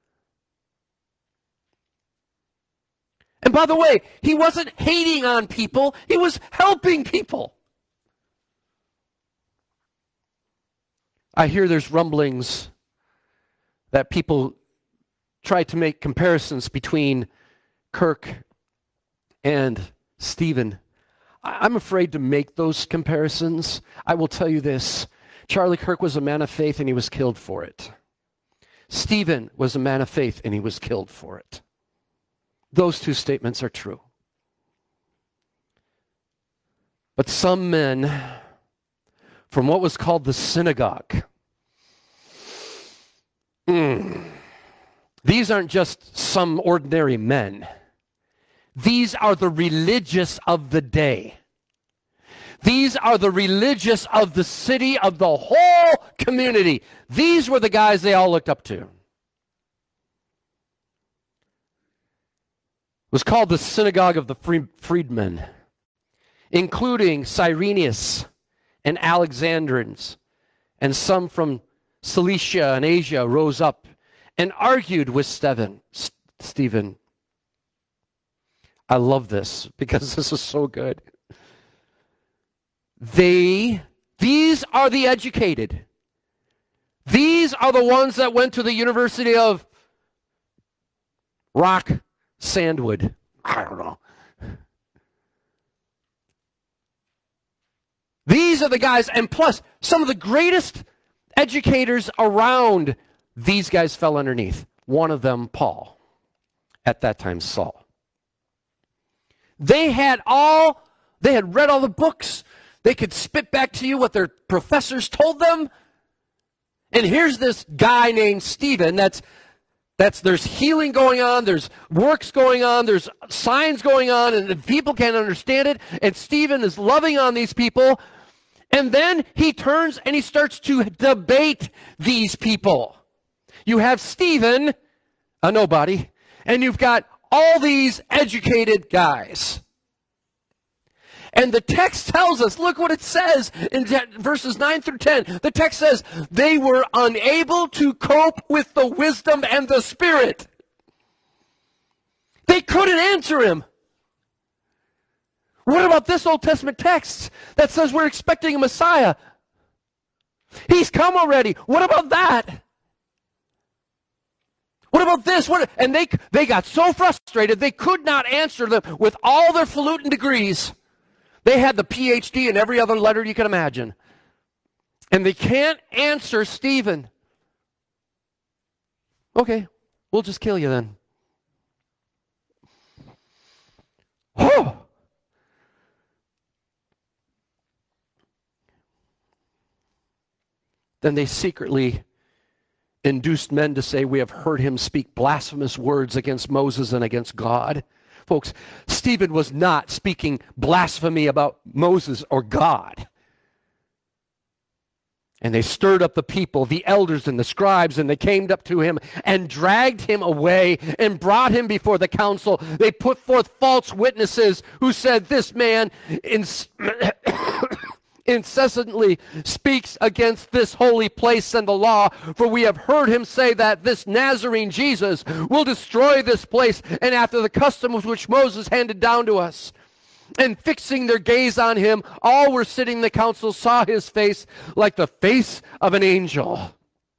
And by the way, he wasn't hating on people. He was helping people. I hear there's rumblings that people try to make comparisons between Kirk and Stephen. I'm afraid to make those comparisons. I will tell you this. Charlie Kirk was a man of faith and he was killed for it. Stephen was a man of faith and he was killed for it. Those two statements are true. But some men from what was called the synagogue, mm, these aren't just some ordinary men. These are the religious of the day. These are the religious of the city, of the whole community. These were the guys they all looked up to. It was called the synagogue of the freedmen, including Cyrenius and Alexandrians, and some from Cilicia and Asia rose up and argued with Stephen. Stephen. I love this because this is so good. They, these are the educated. These are the ones that went to the University of Rock Sandwood. I don't know. These are the guys, and plus, some of the greatest educators around, these guys fell underneath. One of them, Paul. At that time, Saul. They had all, they had read all the books. They could spit back to you what their professors told them. And here's this guy named Stephen that's, that's, there's healing going on, there's works going on, there's signs going on, and people can't understand it. And Stephen is loving on these people. And then he turns and he starts to debate these people. You have Stephen, a nobody, and you've got all these educated guys. And the text tells us, look what it says in verses nine through ten. The text says, they were unable to cope with the wisdom and the Spirit. They couldn't answer him. What about this Old Testament text that says we're expecting a Messiah? He's come already. What about that? What about this? What? And they, they got so frustrated, they could not answer them with all their falutin degrees. They had the P H D in every other letter you can imagine. And they can't answer Stephen. Okay, we'll just kill you then. Oh! Then they secretly induced men to say, we have heard him speak blasphemous words against Moses and against God. Folks, Stephen was not speaking blasphemy about Moses or God. And they stirred up the people, the elders and the scribes, and they came up to him and dragged him away and brought him before the council. They put forth false witnesses who said, this man ins- incessantly speaks against this holy place and the law, for we have heard him say that this Nazarene Jesus will destroy this place, and after the customs which Moses handed down to us. And fixing their gaze on him, all were sitting in the council saw his face like the face of an angel.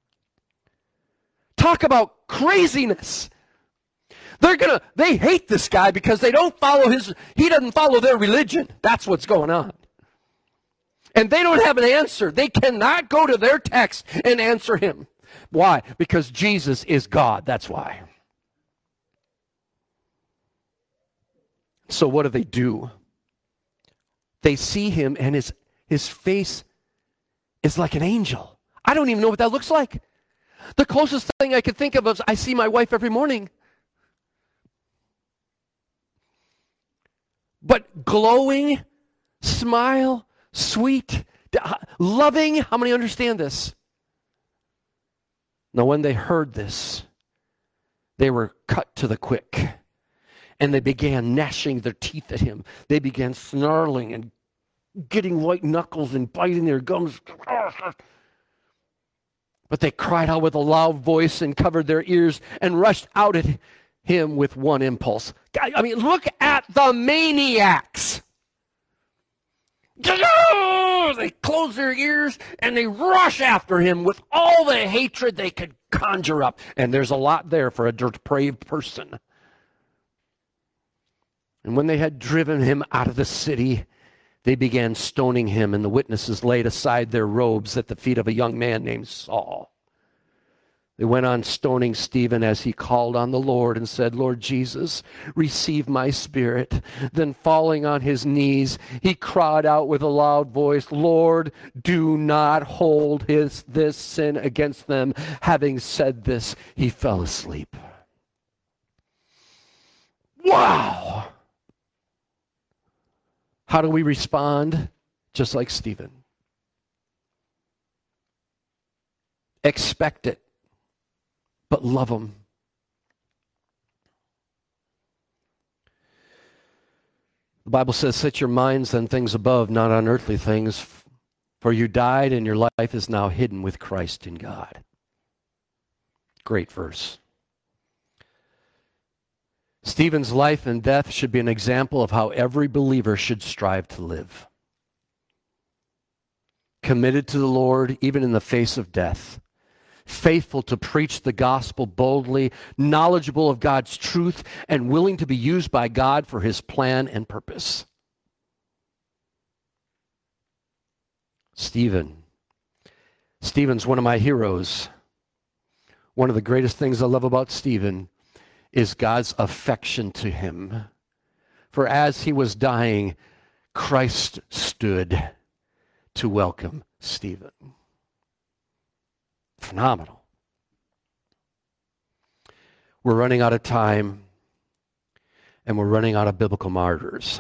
Talk about craziness. They're gonna, they hate this guy because they don't follow his, he doesn't follow their religion. That's what's going on. And they don't have an answer. They cannot go to their text and answer him. Why? Because Jesus is God. That's why. So what do they do? They see him, and his, his face is like an angel. I don't even know what that looks like. The closest thing I could think of is I see my wife every morning. But glowing, smile, sweet, loving. How many understand this? Now, when they heard this, they were cut to the quick. And they began gnashing their teeth at him. They began snarling and getting white knuckles and biting their gums. But they cried out with a loud voice and covered their ears and rushed out at him with one impulse. I mean, look at the maniacs. They close their ears and they rush after him with all the hatred they could conjure up. And there's a lot there for a depraved person. And when they had driven him out of the city, they began stoning him, and the witnesses laid aside their robes at the feet of a young man named Saul. They went on stoning Stephen as he called on the Lord and said, Lord Jesus, receive my spirit. Then falling on his knees, he cried out with a loud voice, Lord, do not hold his, this sin against them. Having said this, he fell asleep. Wow! How do we respond? Just like Stephen. Expect it, but love him. The Bible says, set your minds on things above, not on earthly things, for you died and your life is now hidden with Christ in God. Great verse. Stephen's life and death should be an example of how every believer should strive to live. Committed to the Lord, even in the face of death. Faithful to preach the gospel boldly, knowledgeable of God's truth, and willing to be used by God for his plan and purpose. Stephen. Stephen's one of my heroes. One of the greatest things I love about Stephen is God's affection to him. For as he was dying, Christ stood to welcome Stephen. Phenomenal. We're running out of time, and we're running out of biblical martyrs.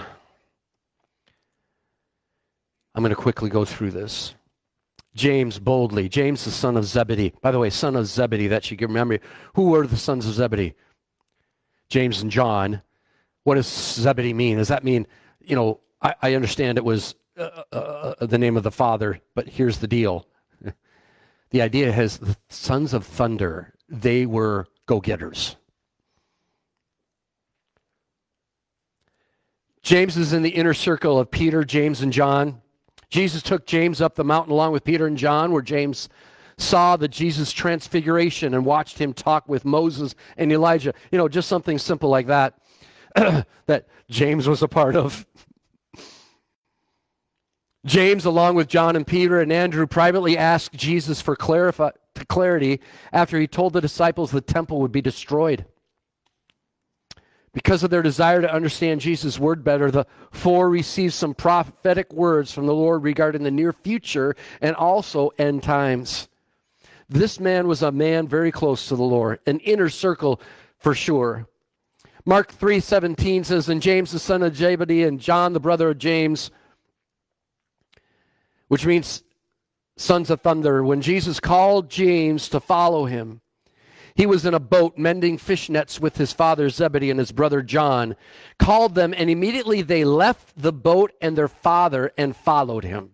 I'm going to quickly go through this. James boldly. James, the son of Zebedee. By the way, son of Zebedee, that should give remember. Who were the sons of Zebedee? James and John. What does Zebedee mean? Does that mean, you know, I, I understand it was uh, uh, the name of the father, but here's the deal. The idea is the sons of thunder, they were go-getters. James is in the inner circle of Peter, James, and John. Jesus took James up the mountain along with Peter and John, where James saw the Jesus transfiguration and watched him talk with Moses and Elijah. You know, just something simple like that, that James was a part of. James, along with John and Peter and Andrew, privately asked Jesus for clarify, clarity after he told the disciples the temple would be destroyed. Because of their desire to understand Jesus' word better, the four received some prophetic words from the Lord regarding the near future and also end times. This man was a man very close to the Lord, an inner circle for sure. Mark three seventeen says, and James the son of Zebedee and John the brother of James, which means sons of thunder, when Jesus called James to follow him, he was in a boat mending fish nets with his father Zebedee and his brother John, called them, and immediately they left the boat and their father and followed him.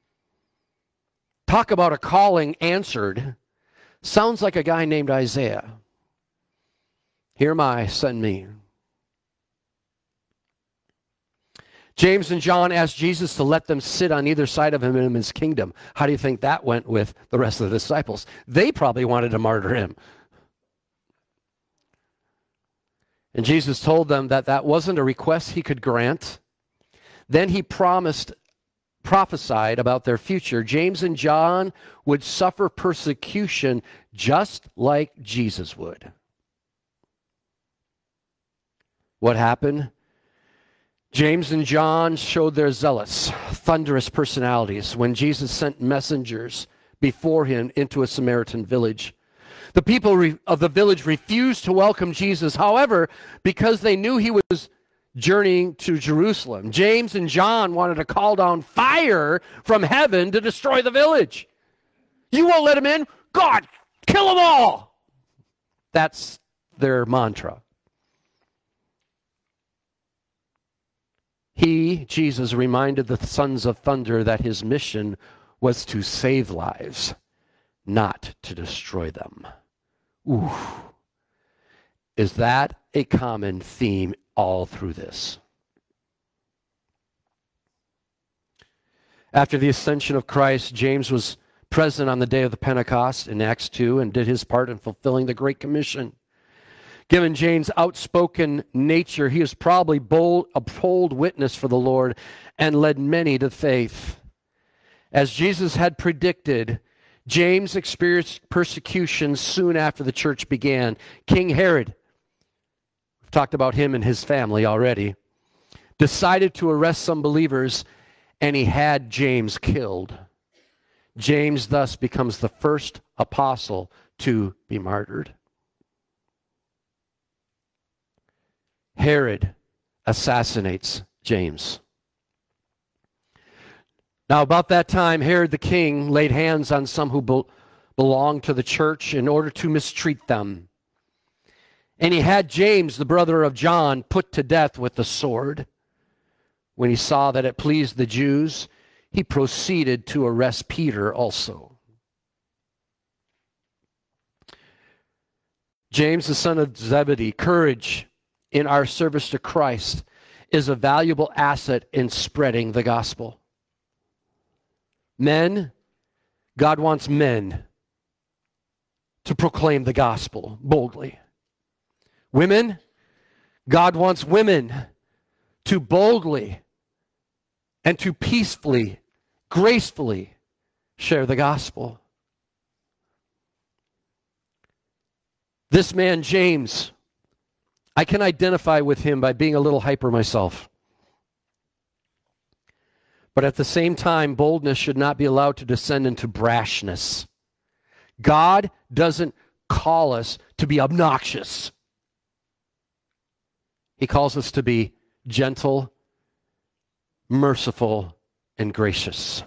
Talk about a calling answered. Sounds like a guy named Isaiah. Here am I, send me. James and John asked Jesus to let them sit on either side of him in his kingdom. How do you think that went with the rest of the disciples? They probably wanted to martyr him. And Jesus told them that that wasn't a request he could grant. Then he promised, prophesied about their future. James and John would suffer persecution just like Jesus would. What happened? James and John showed their zealous, thunderous personalities when Jesus sent messengers before him into a Samaritan village. The people re- of the village refused to welcome Jesus. However, because they knew he was journeying to Jerusalem, James and John wanted to call down fire from heaven to destroy the village. You won't let him in? God, kill them all! That's their mantra. He, Jesus, reminded the sons of thunder that his mission was to save lives, not to destroy them. Ooh. Is that a common theme all through this? After the ascension of Christ, James was present on the day of the Pentecost in Acts two and did his part in fulfilling the Great Commission. Given James' outspoken nature, he is probably bold, a bold witness for the Lord and led many to faith. As Jesus had predicted, James experienced persecution soon after the church began. King Herod, we've talked about him and his family already, decided to arrest some believers, and he had James killed. James thus becomes the first apostle to be martyred. Herod assassinates James. Now, about that time, Herod the king laid hands on some who be- belonged to the church in order to mistreat them. And he had James, the brother of John, put to death with the sword. When he saw that it pleased the Jews, he proceeded to arrest Peter also. James, the son of Zebedee, courage in our service to Christ is a valuable asset in spreading the gospel. Men, God wants men to proclaim the gospel boldly. Women, God wants women to boldly and to peacefully, gracefully share the gospel. This man, James, I can identify with him by being a little hyper myself. But at the same time, boldness should not be allowed to descend into brashness. God doesn't call us to be obnoxious. He calls us to be gentle, merciful, and gracious.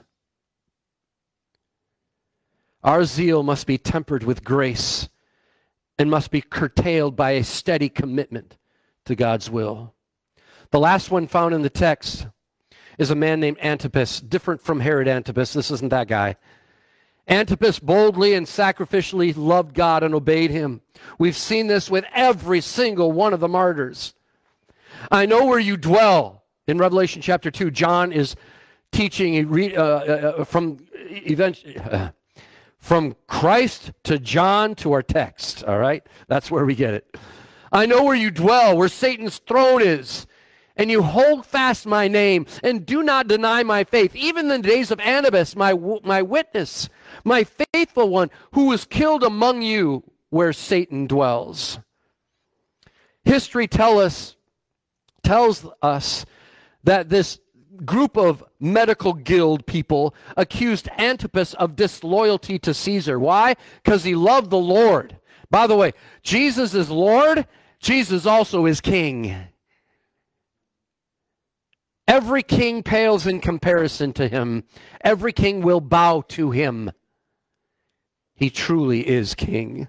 Our zeal must be tempered with grace and must be curtailed by a steady commitment to God's will. The last one found in the text is a man named Antipas, different from Herod Antipas. This isn't that guy. Antipas boldly and sacrificially loved God and obeyed him. We've seen this with every single one of the martyrs. I know where you dwell. In Revelation chapter two, John is teaching uh, uh, from event, uh, from Christ to John to our text, all right? That's where we get it. I know where you dwell, where Satan's throne is, and you hold fast my name and do not deny my faith, even in the days of Antipas, my, my witness, my faithful one, who was killed among you where Satan dwells. History tell us, tells us that this group of medical guild people accused Antipas of disloyalty to Caesar. Why? Because he loved the Lord. By the way, Jesus is Lord. Jesus also is King. Every king pales in comparison to him. Every king will bow to him. He truly is King.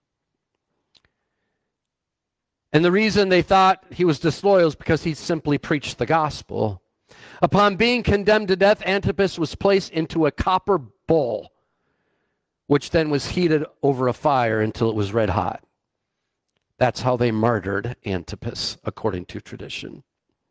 And the reason they thought he was disloyal is because he simply preached the gospel. Upon being condemned to death, Antipas was placed into a copper bowl, which then was heated over a fire until it was red hot. That's how they martyred Antipas, according to tradition.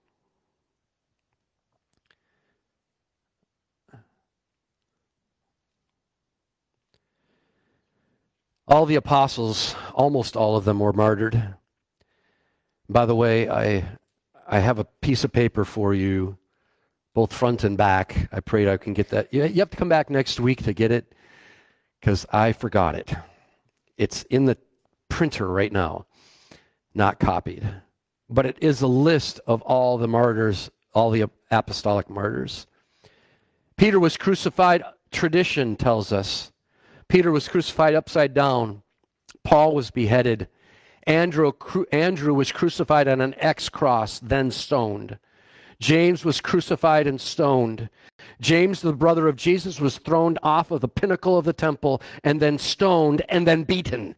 All the apostles, almost all of them, were martyred. By the way, I I have a piece of paper for you, both front and back. I prayed I can get that. You have to come back next week to get it, because I forgot it. It's in the printer right now, not copied. but it is a list of all the martyrs, all the apostolic martyrs. Peter was crucified, tradition tells us. Peter was crucified upside down. Paul was beheaded. Andrew, Andrew was crucified on an X cross, then stoned. James was crucified and stoned. James, the brother of Jesus, was thrown off of the pinnacle of the temple and then stoned and then beaten.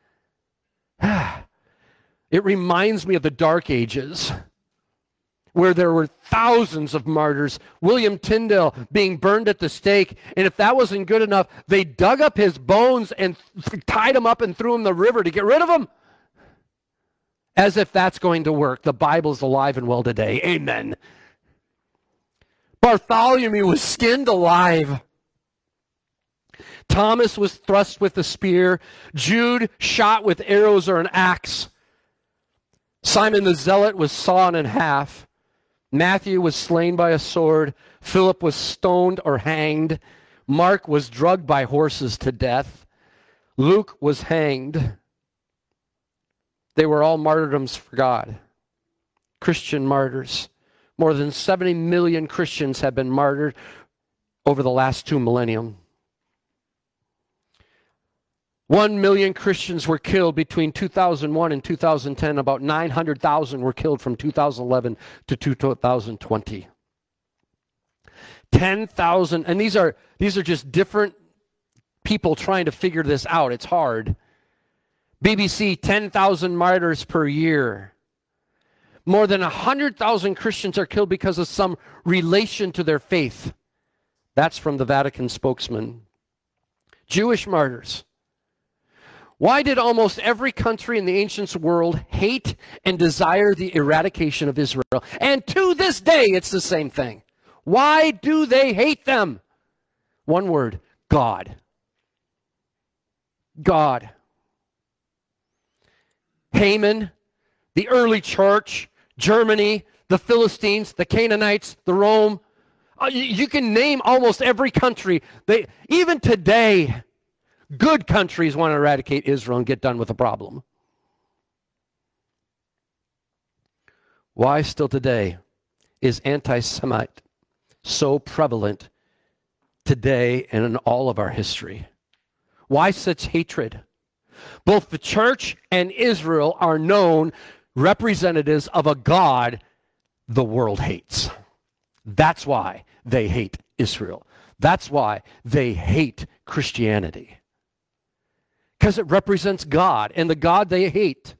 It reminds me of the Dark Ages, where there were thousands of martyrs. William Tyndale being burned at the stake, and if that wasn't good enough, they dug up his bones and th- tied him up and threw him in the river to get rid of him. As if that's going to work. The Bible's alive and well today. Amen. Bartholomew was skinned alive. Thomas was thrust with a spear. Jude shot with arrows or an axe. Simon the Zealot was sawn in half. Matthew was slain by a sword. Philip was stoned or hanged. Mark was drugged by horses to death. Luke was hanged. They were all martyrdoms for God. Christian martyrs. More than seventy million Christians have been martyred over the last two millennium. One million Christians were killed between two thousand one and two thousand ten. About nine hundred thousand were killed from two thousand eleven to two thousand twenty. ten thousand, and these are, these are just different people trying to figure this out. It's hard. B B C, ten thousand martyrs per year. More than one hundred thousand Christians are killed because of some relation to their faith. That's from the Vatican spokesman. Jewish martyrs. Why did almost every country in the ancient world hate and desire the eradication of Israel? And to this day, it's the same thing. Why do they hate them? One word, God. God. Haman, the early church, Germany, the Philistines, the Canaanites, the Rome. Uh, you, you can name almost every country. They, even today, good countries want to eradicate Israel and get done with the problem. Why still today is anti-Semite so prevalent today and in all of our history? Why such hatred? Both the church and Israel are known representatives of a God the world hates. That's why they hate Israel. That's why they hate Christianity. Because it represents God and the God they hate.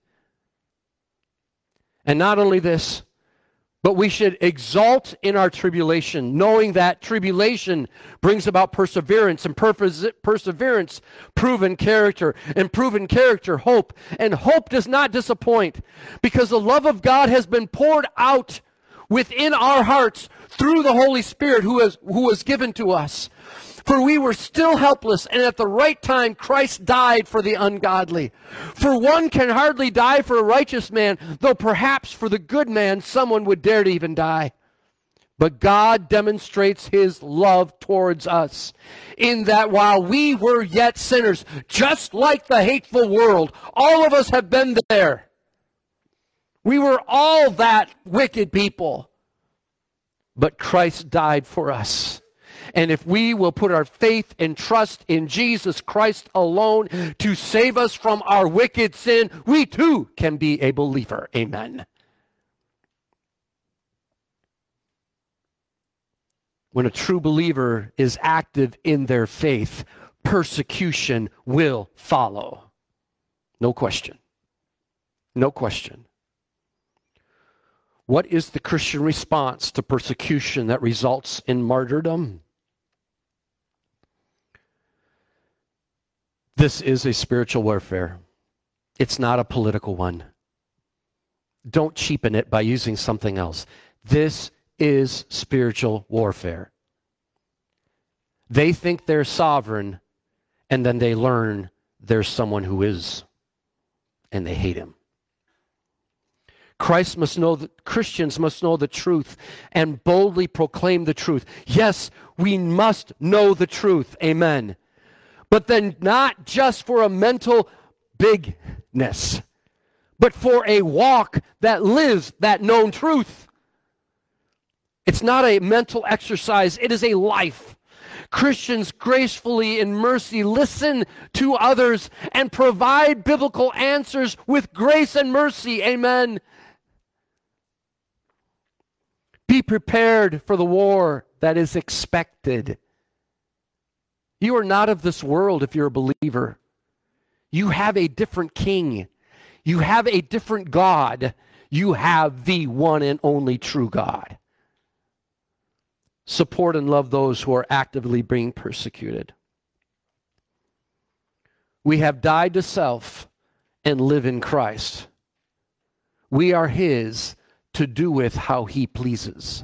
And not only this, but we should exult in our tribulation, knowing that tribulation brings about perseverance, and perse- perseverance, proven character, and proven character, hope. And hope does not disappoint, because the love of God has been poured out within our hearts through the Holy Spirit who, has, who was given to us. For we were still helpless, and at the right time Christ died for the ungodly. For one can hardly die for a righteous man, though perhaps for the good man someone would dare to even die. But God demonstrates his love towards us, in that while we were yet sinners, just like the hateful world, all of us have been there. We were all that wicked people, but Christ died for us. And if we will put our faith and trust in Jesus Christ alone to save us from our wicked sin, we too can be a believer. Amen. When a true believer is active in their faith, persecution will follow. No question. No question. What is the Christian response to persecution that results in martyrdom? This is a spiritual warfare. It's not a political one. Don't cheapen it by using something else. This is spiritual warfare. They think they're sovereign, and then they learn there's someone who is, and they hate him. Christ must know that Christians must know the truth and boldly proclaim the truth. Yes, we must know the truth. Amen. But then not just for a mental bigness, but for a walk that lives that known truth. It's not a mental exercise, it is a life. Christians gracefully in mercy listen to others and provide biblical answers with grace and mercy. Amen. Be prepared for the war that is expected. You are not of this world if you're a believer. You have a different king. You have a different God. You have the one and only true God. Support and love those who are actively being persecuted. We have died to self and live in Christ. We are His to do with how He pleases.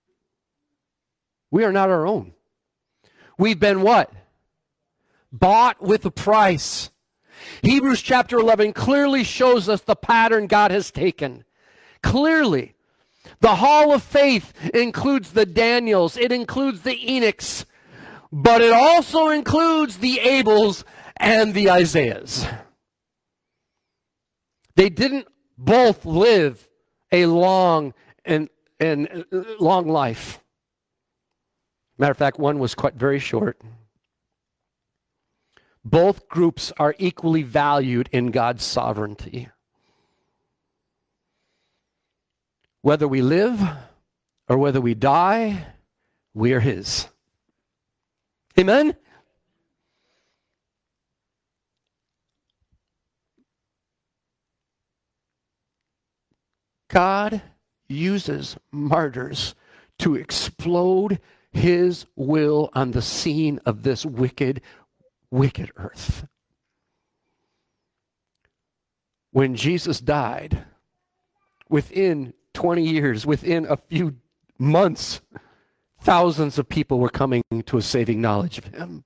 We are not our own. We've been what? Bought with a price. Hebrews chapter eleven clearly shows us the pattern God has taken. Clearly. The hall of faith includes the Daniels, it includes the Enochs, but it also includes the Abels and the Isaiahs. They didn't both live a long and, and long life. Matter of fact, one was quite very short. Both groups are equally valued in God's sovereignty. Whether we live or whether we die, we are His. Amen? God uses martyrs to explode His will on the scene of this wicked, wicked earth. When Jesus died, within twenty years, within a few months, thousands of people were coming to a saving knowledge of Him.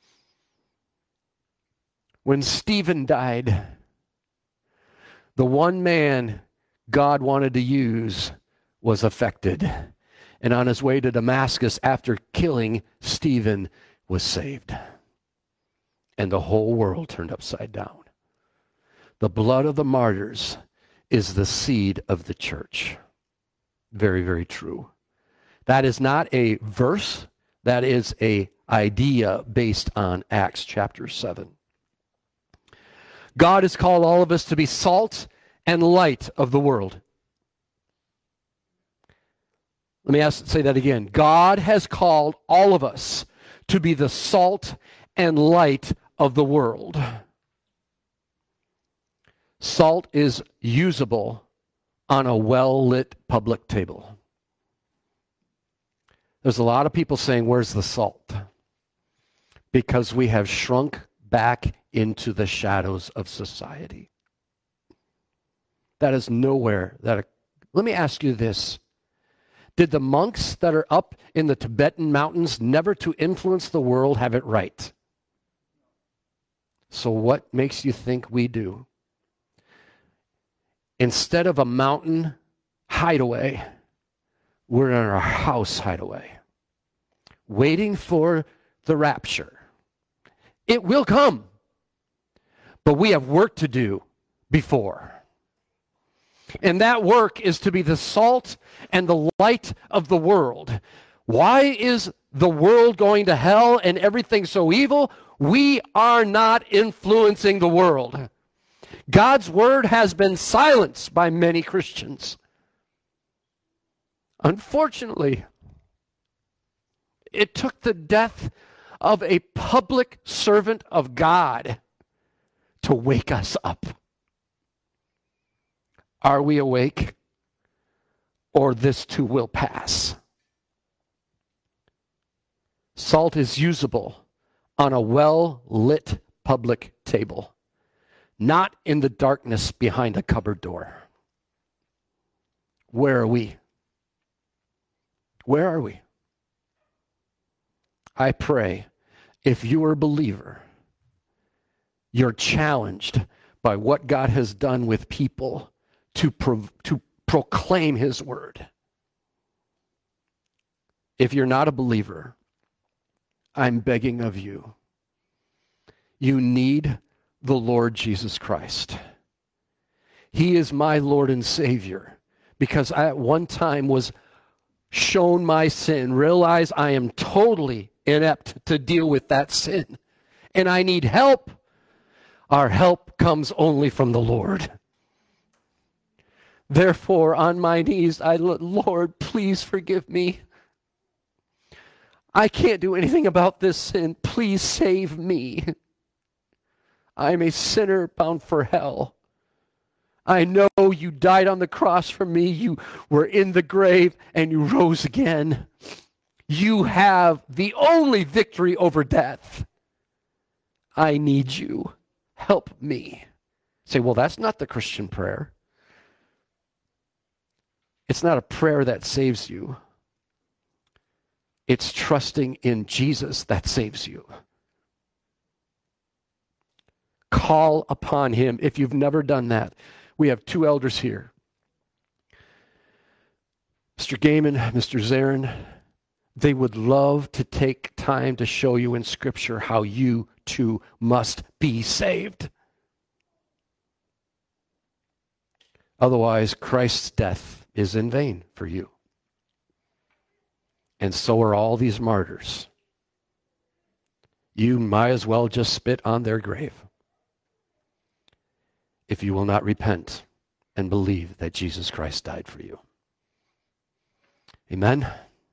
When Stephen died, the one man God wanted to use was affected. And on his way to Damascus, after killing Stephen, was saved. And the whole world turned upside down. The blood of the martyrs is the seed of the church. Very, very true. That is not a verse. That is an idea based on Acts chapter seven. God has called all of us to be salt and light of the world. Let me ask, say that again. God has called all of us to be the salt and light of the world. Salt is usable on a well-lit public table. There's a lot of people saying, where's the salt? Because we have shrunk back into the shadows of society. That is nowhere. That. Let me ask you this. Did the monks that are up in the Tibetan mountains, never to influence the world, have it right? So what makes you think we do? Instead of a mountain hideaway, we're in our house hideaway, waiting for the rapture. It will come, but we have work to do before. And that work is to be the salt and the light of the world. Why is the world going to hell and everything so evil? We are not influencing the world. God's word has been silenced by many Christians. Unfortunately, it took the death of a public servant of God to wake us up. Are we awake? Or this too will pass? Salt is usable on a well-lit public table, not in the darkness behind a cupboard door. Where are we? Where are we? I pray, if you are a believer, you're challenged by what God has done with people to, pro- to proclaim His word. If you're not a believer, I'm begging of you, you need the Lord Jesus Christ. He is my Lord and Savior because I at one time was shown my sin, realize I am totally inept to deal with that sin, and I need help. Our help comes only from the Lord. Therefore, on my knees, I, Lord, please forgive me. I can't do anything about this sin. Please save me. I am a sinner bound for hell. I know you died on the cross for me. You were in the grave and you rose again. You have the only victory over death. I need you. Help me. Say, well, that's not the Christian prayer. It's not a prayer that saves you. It's trusting in Jesus that saves you. Call upon him. If you've never done that, we have two elders here. Mister Gaiman, Mister Zarin, they would love to take time to show you in Scripture how you too must be saved. Otherwise, Christ's death is in vain for you. And so are all these martyrs. You might as well just spit on their grave if you will not repent and believe that Jesus Christ died for you. Amen.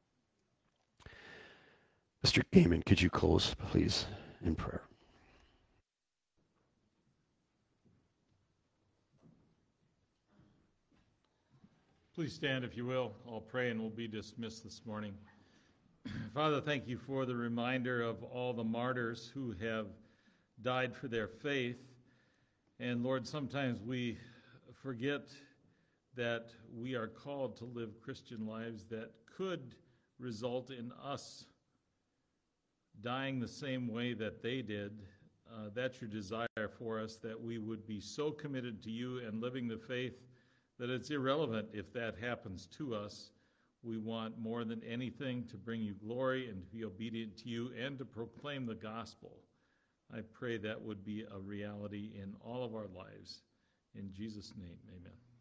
Mister Gaiman, could you close, please, in prayer? Please stand if you will. I'll pray and we'll be dismissed this morning. Father, thank you for the reminder of all the martyrs who have died for their faith. And Lord, sometimes we forget that we are called to live Christian lives that could result in us dying the same way that they did. Uh, that's your desire for us, that we would be so committed to you and living the faith that it's irrelevant if that happens to us. We want more than anything to bring you glory and to be obedient to you and to proclaim the gospel. I pray that would be a reality in all of our lives. In Jesus' name, amen.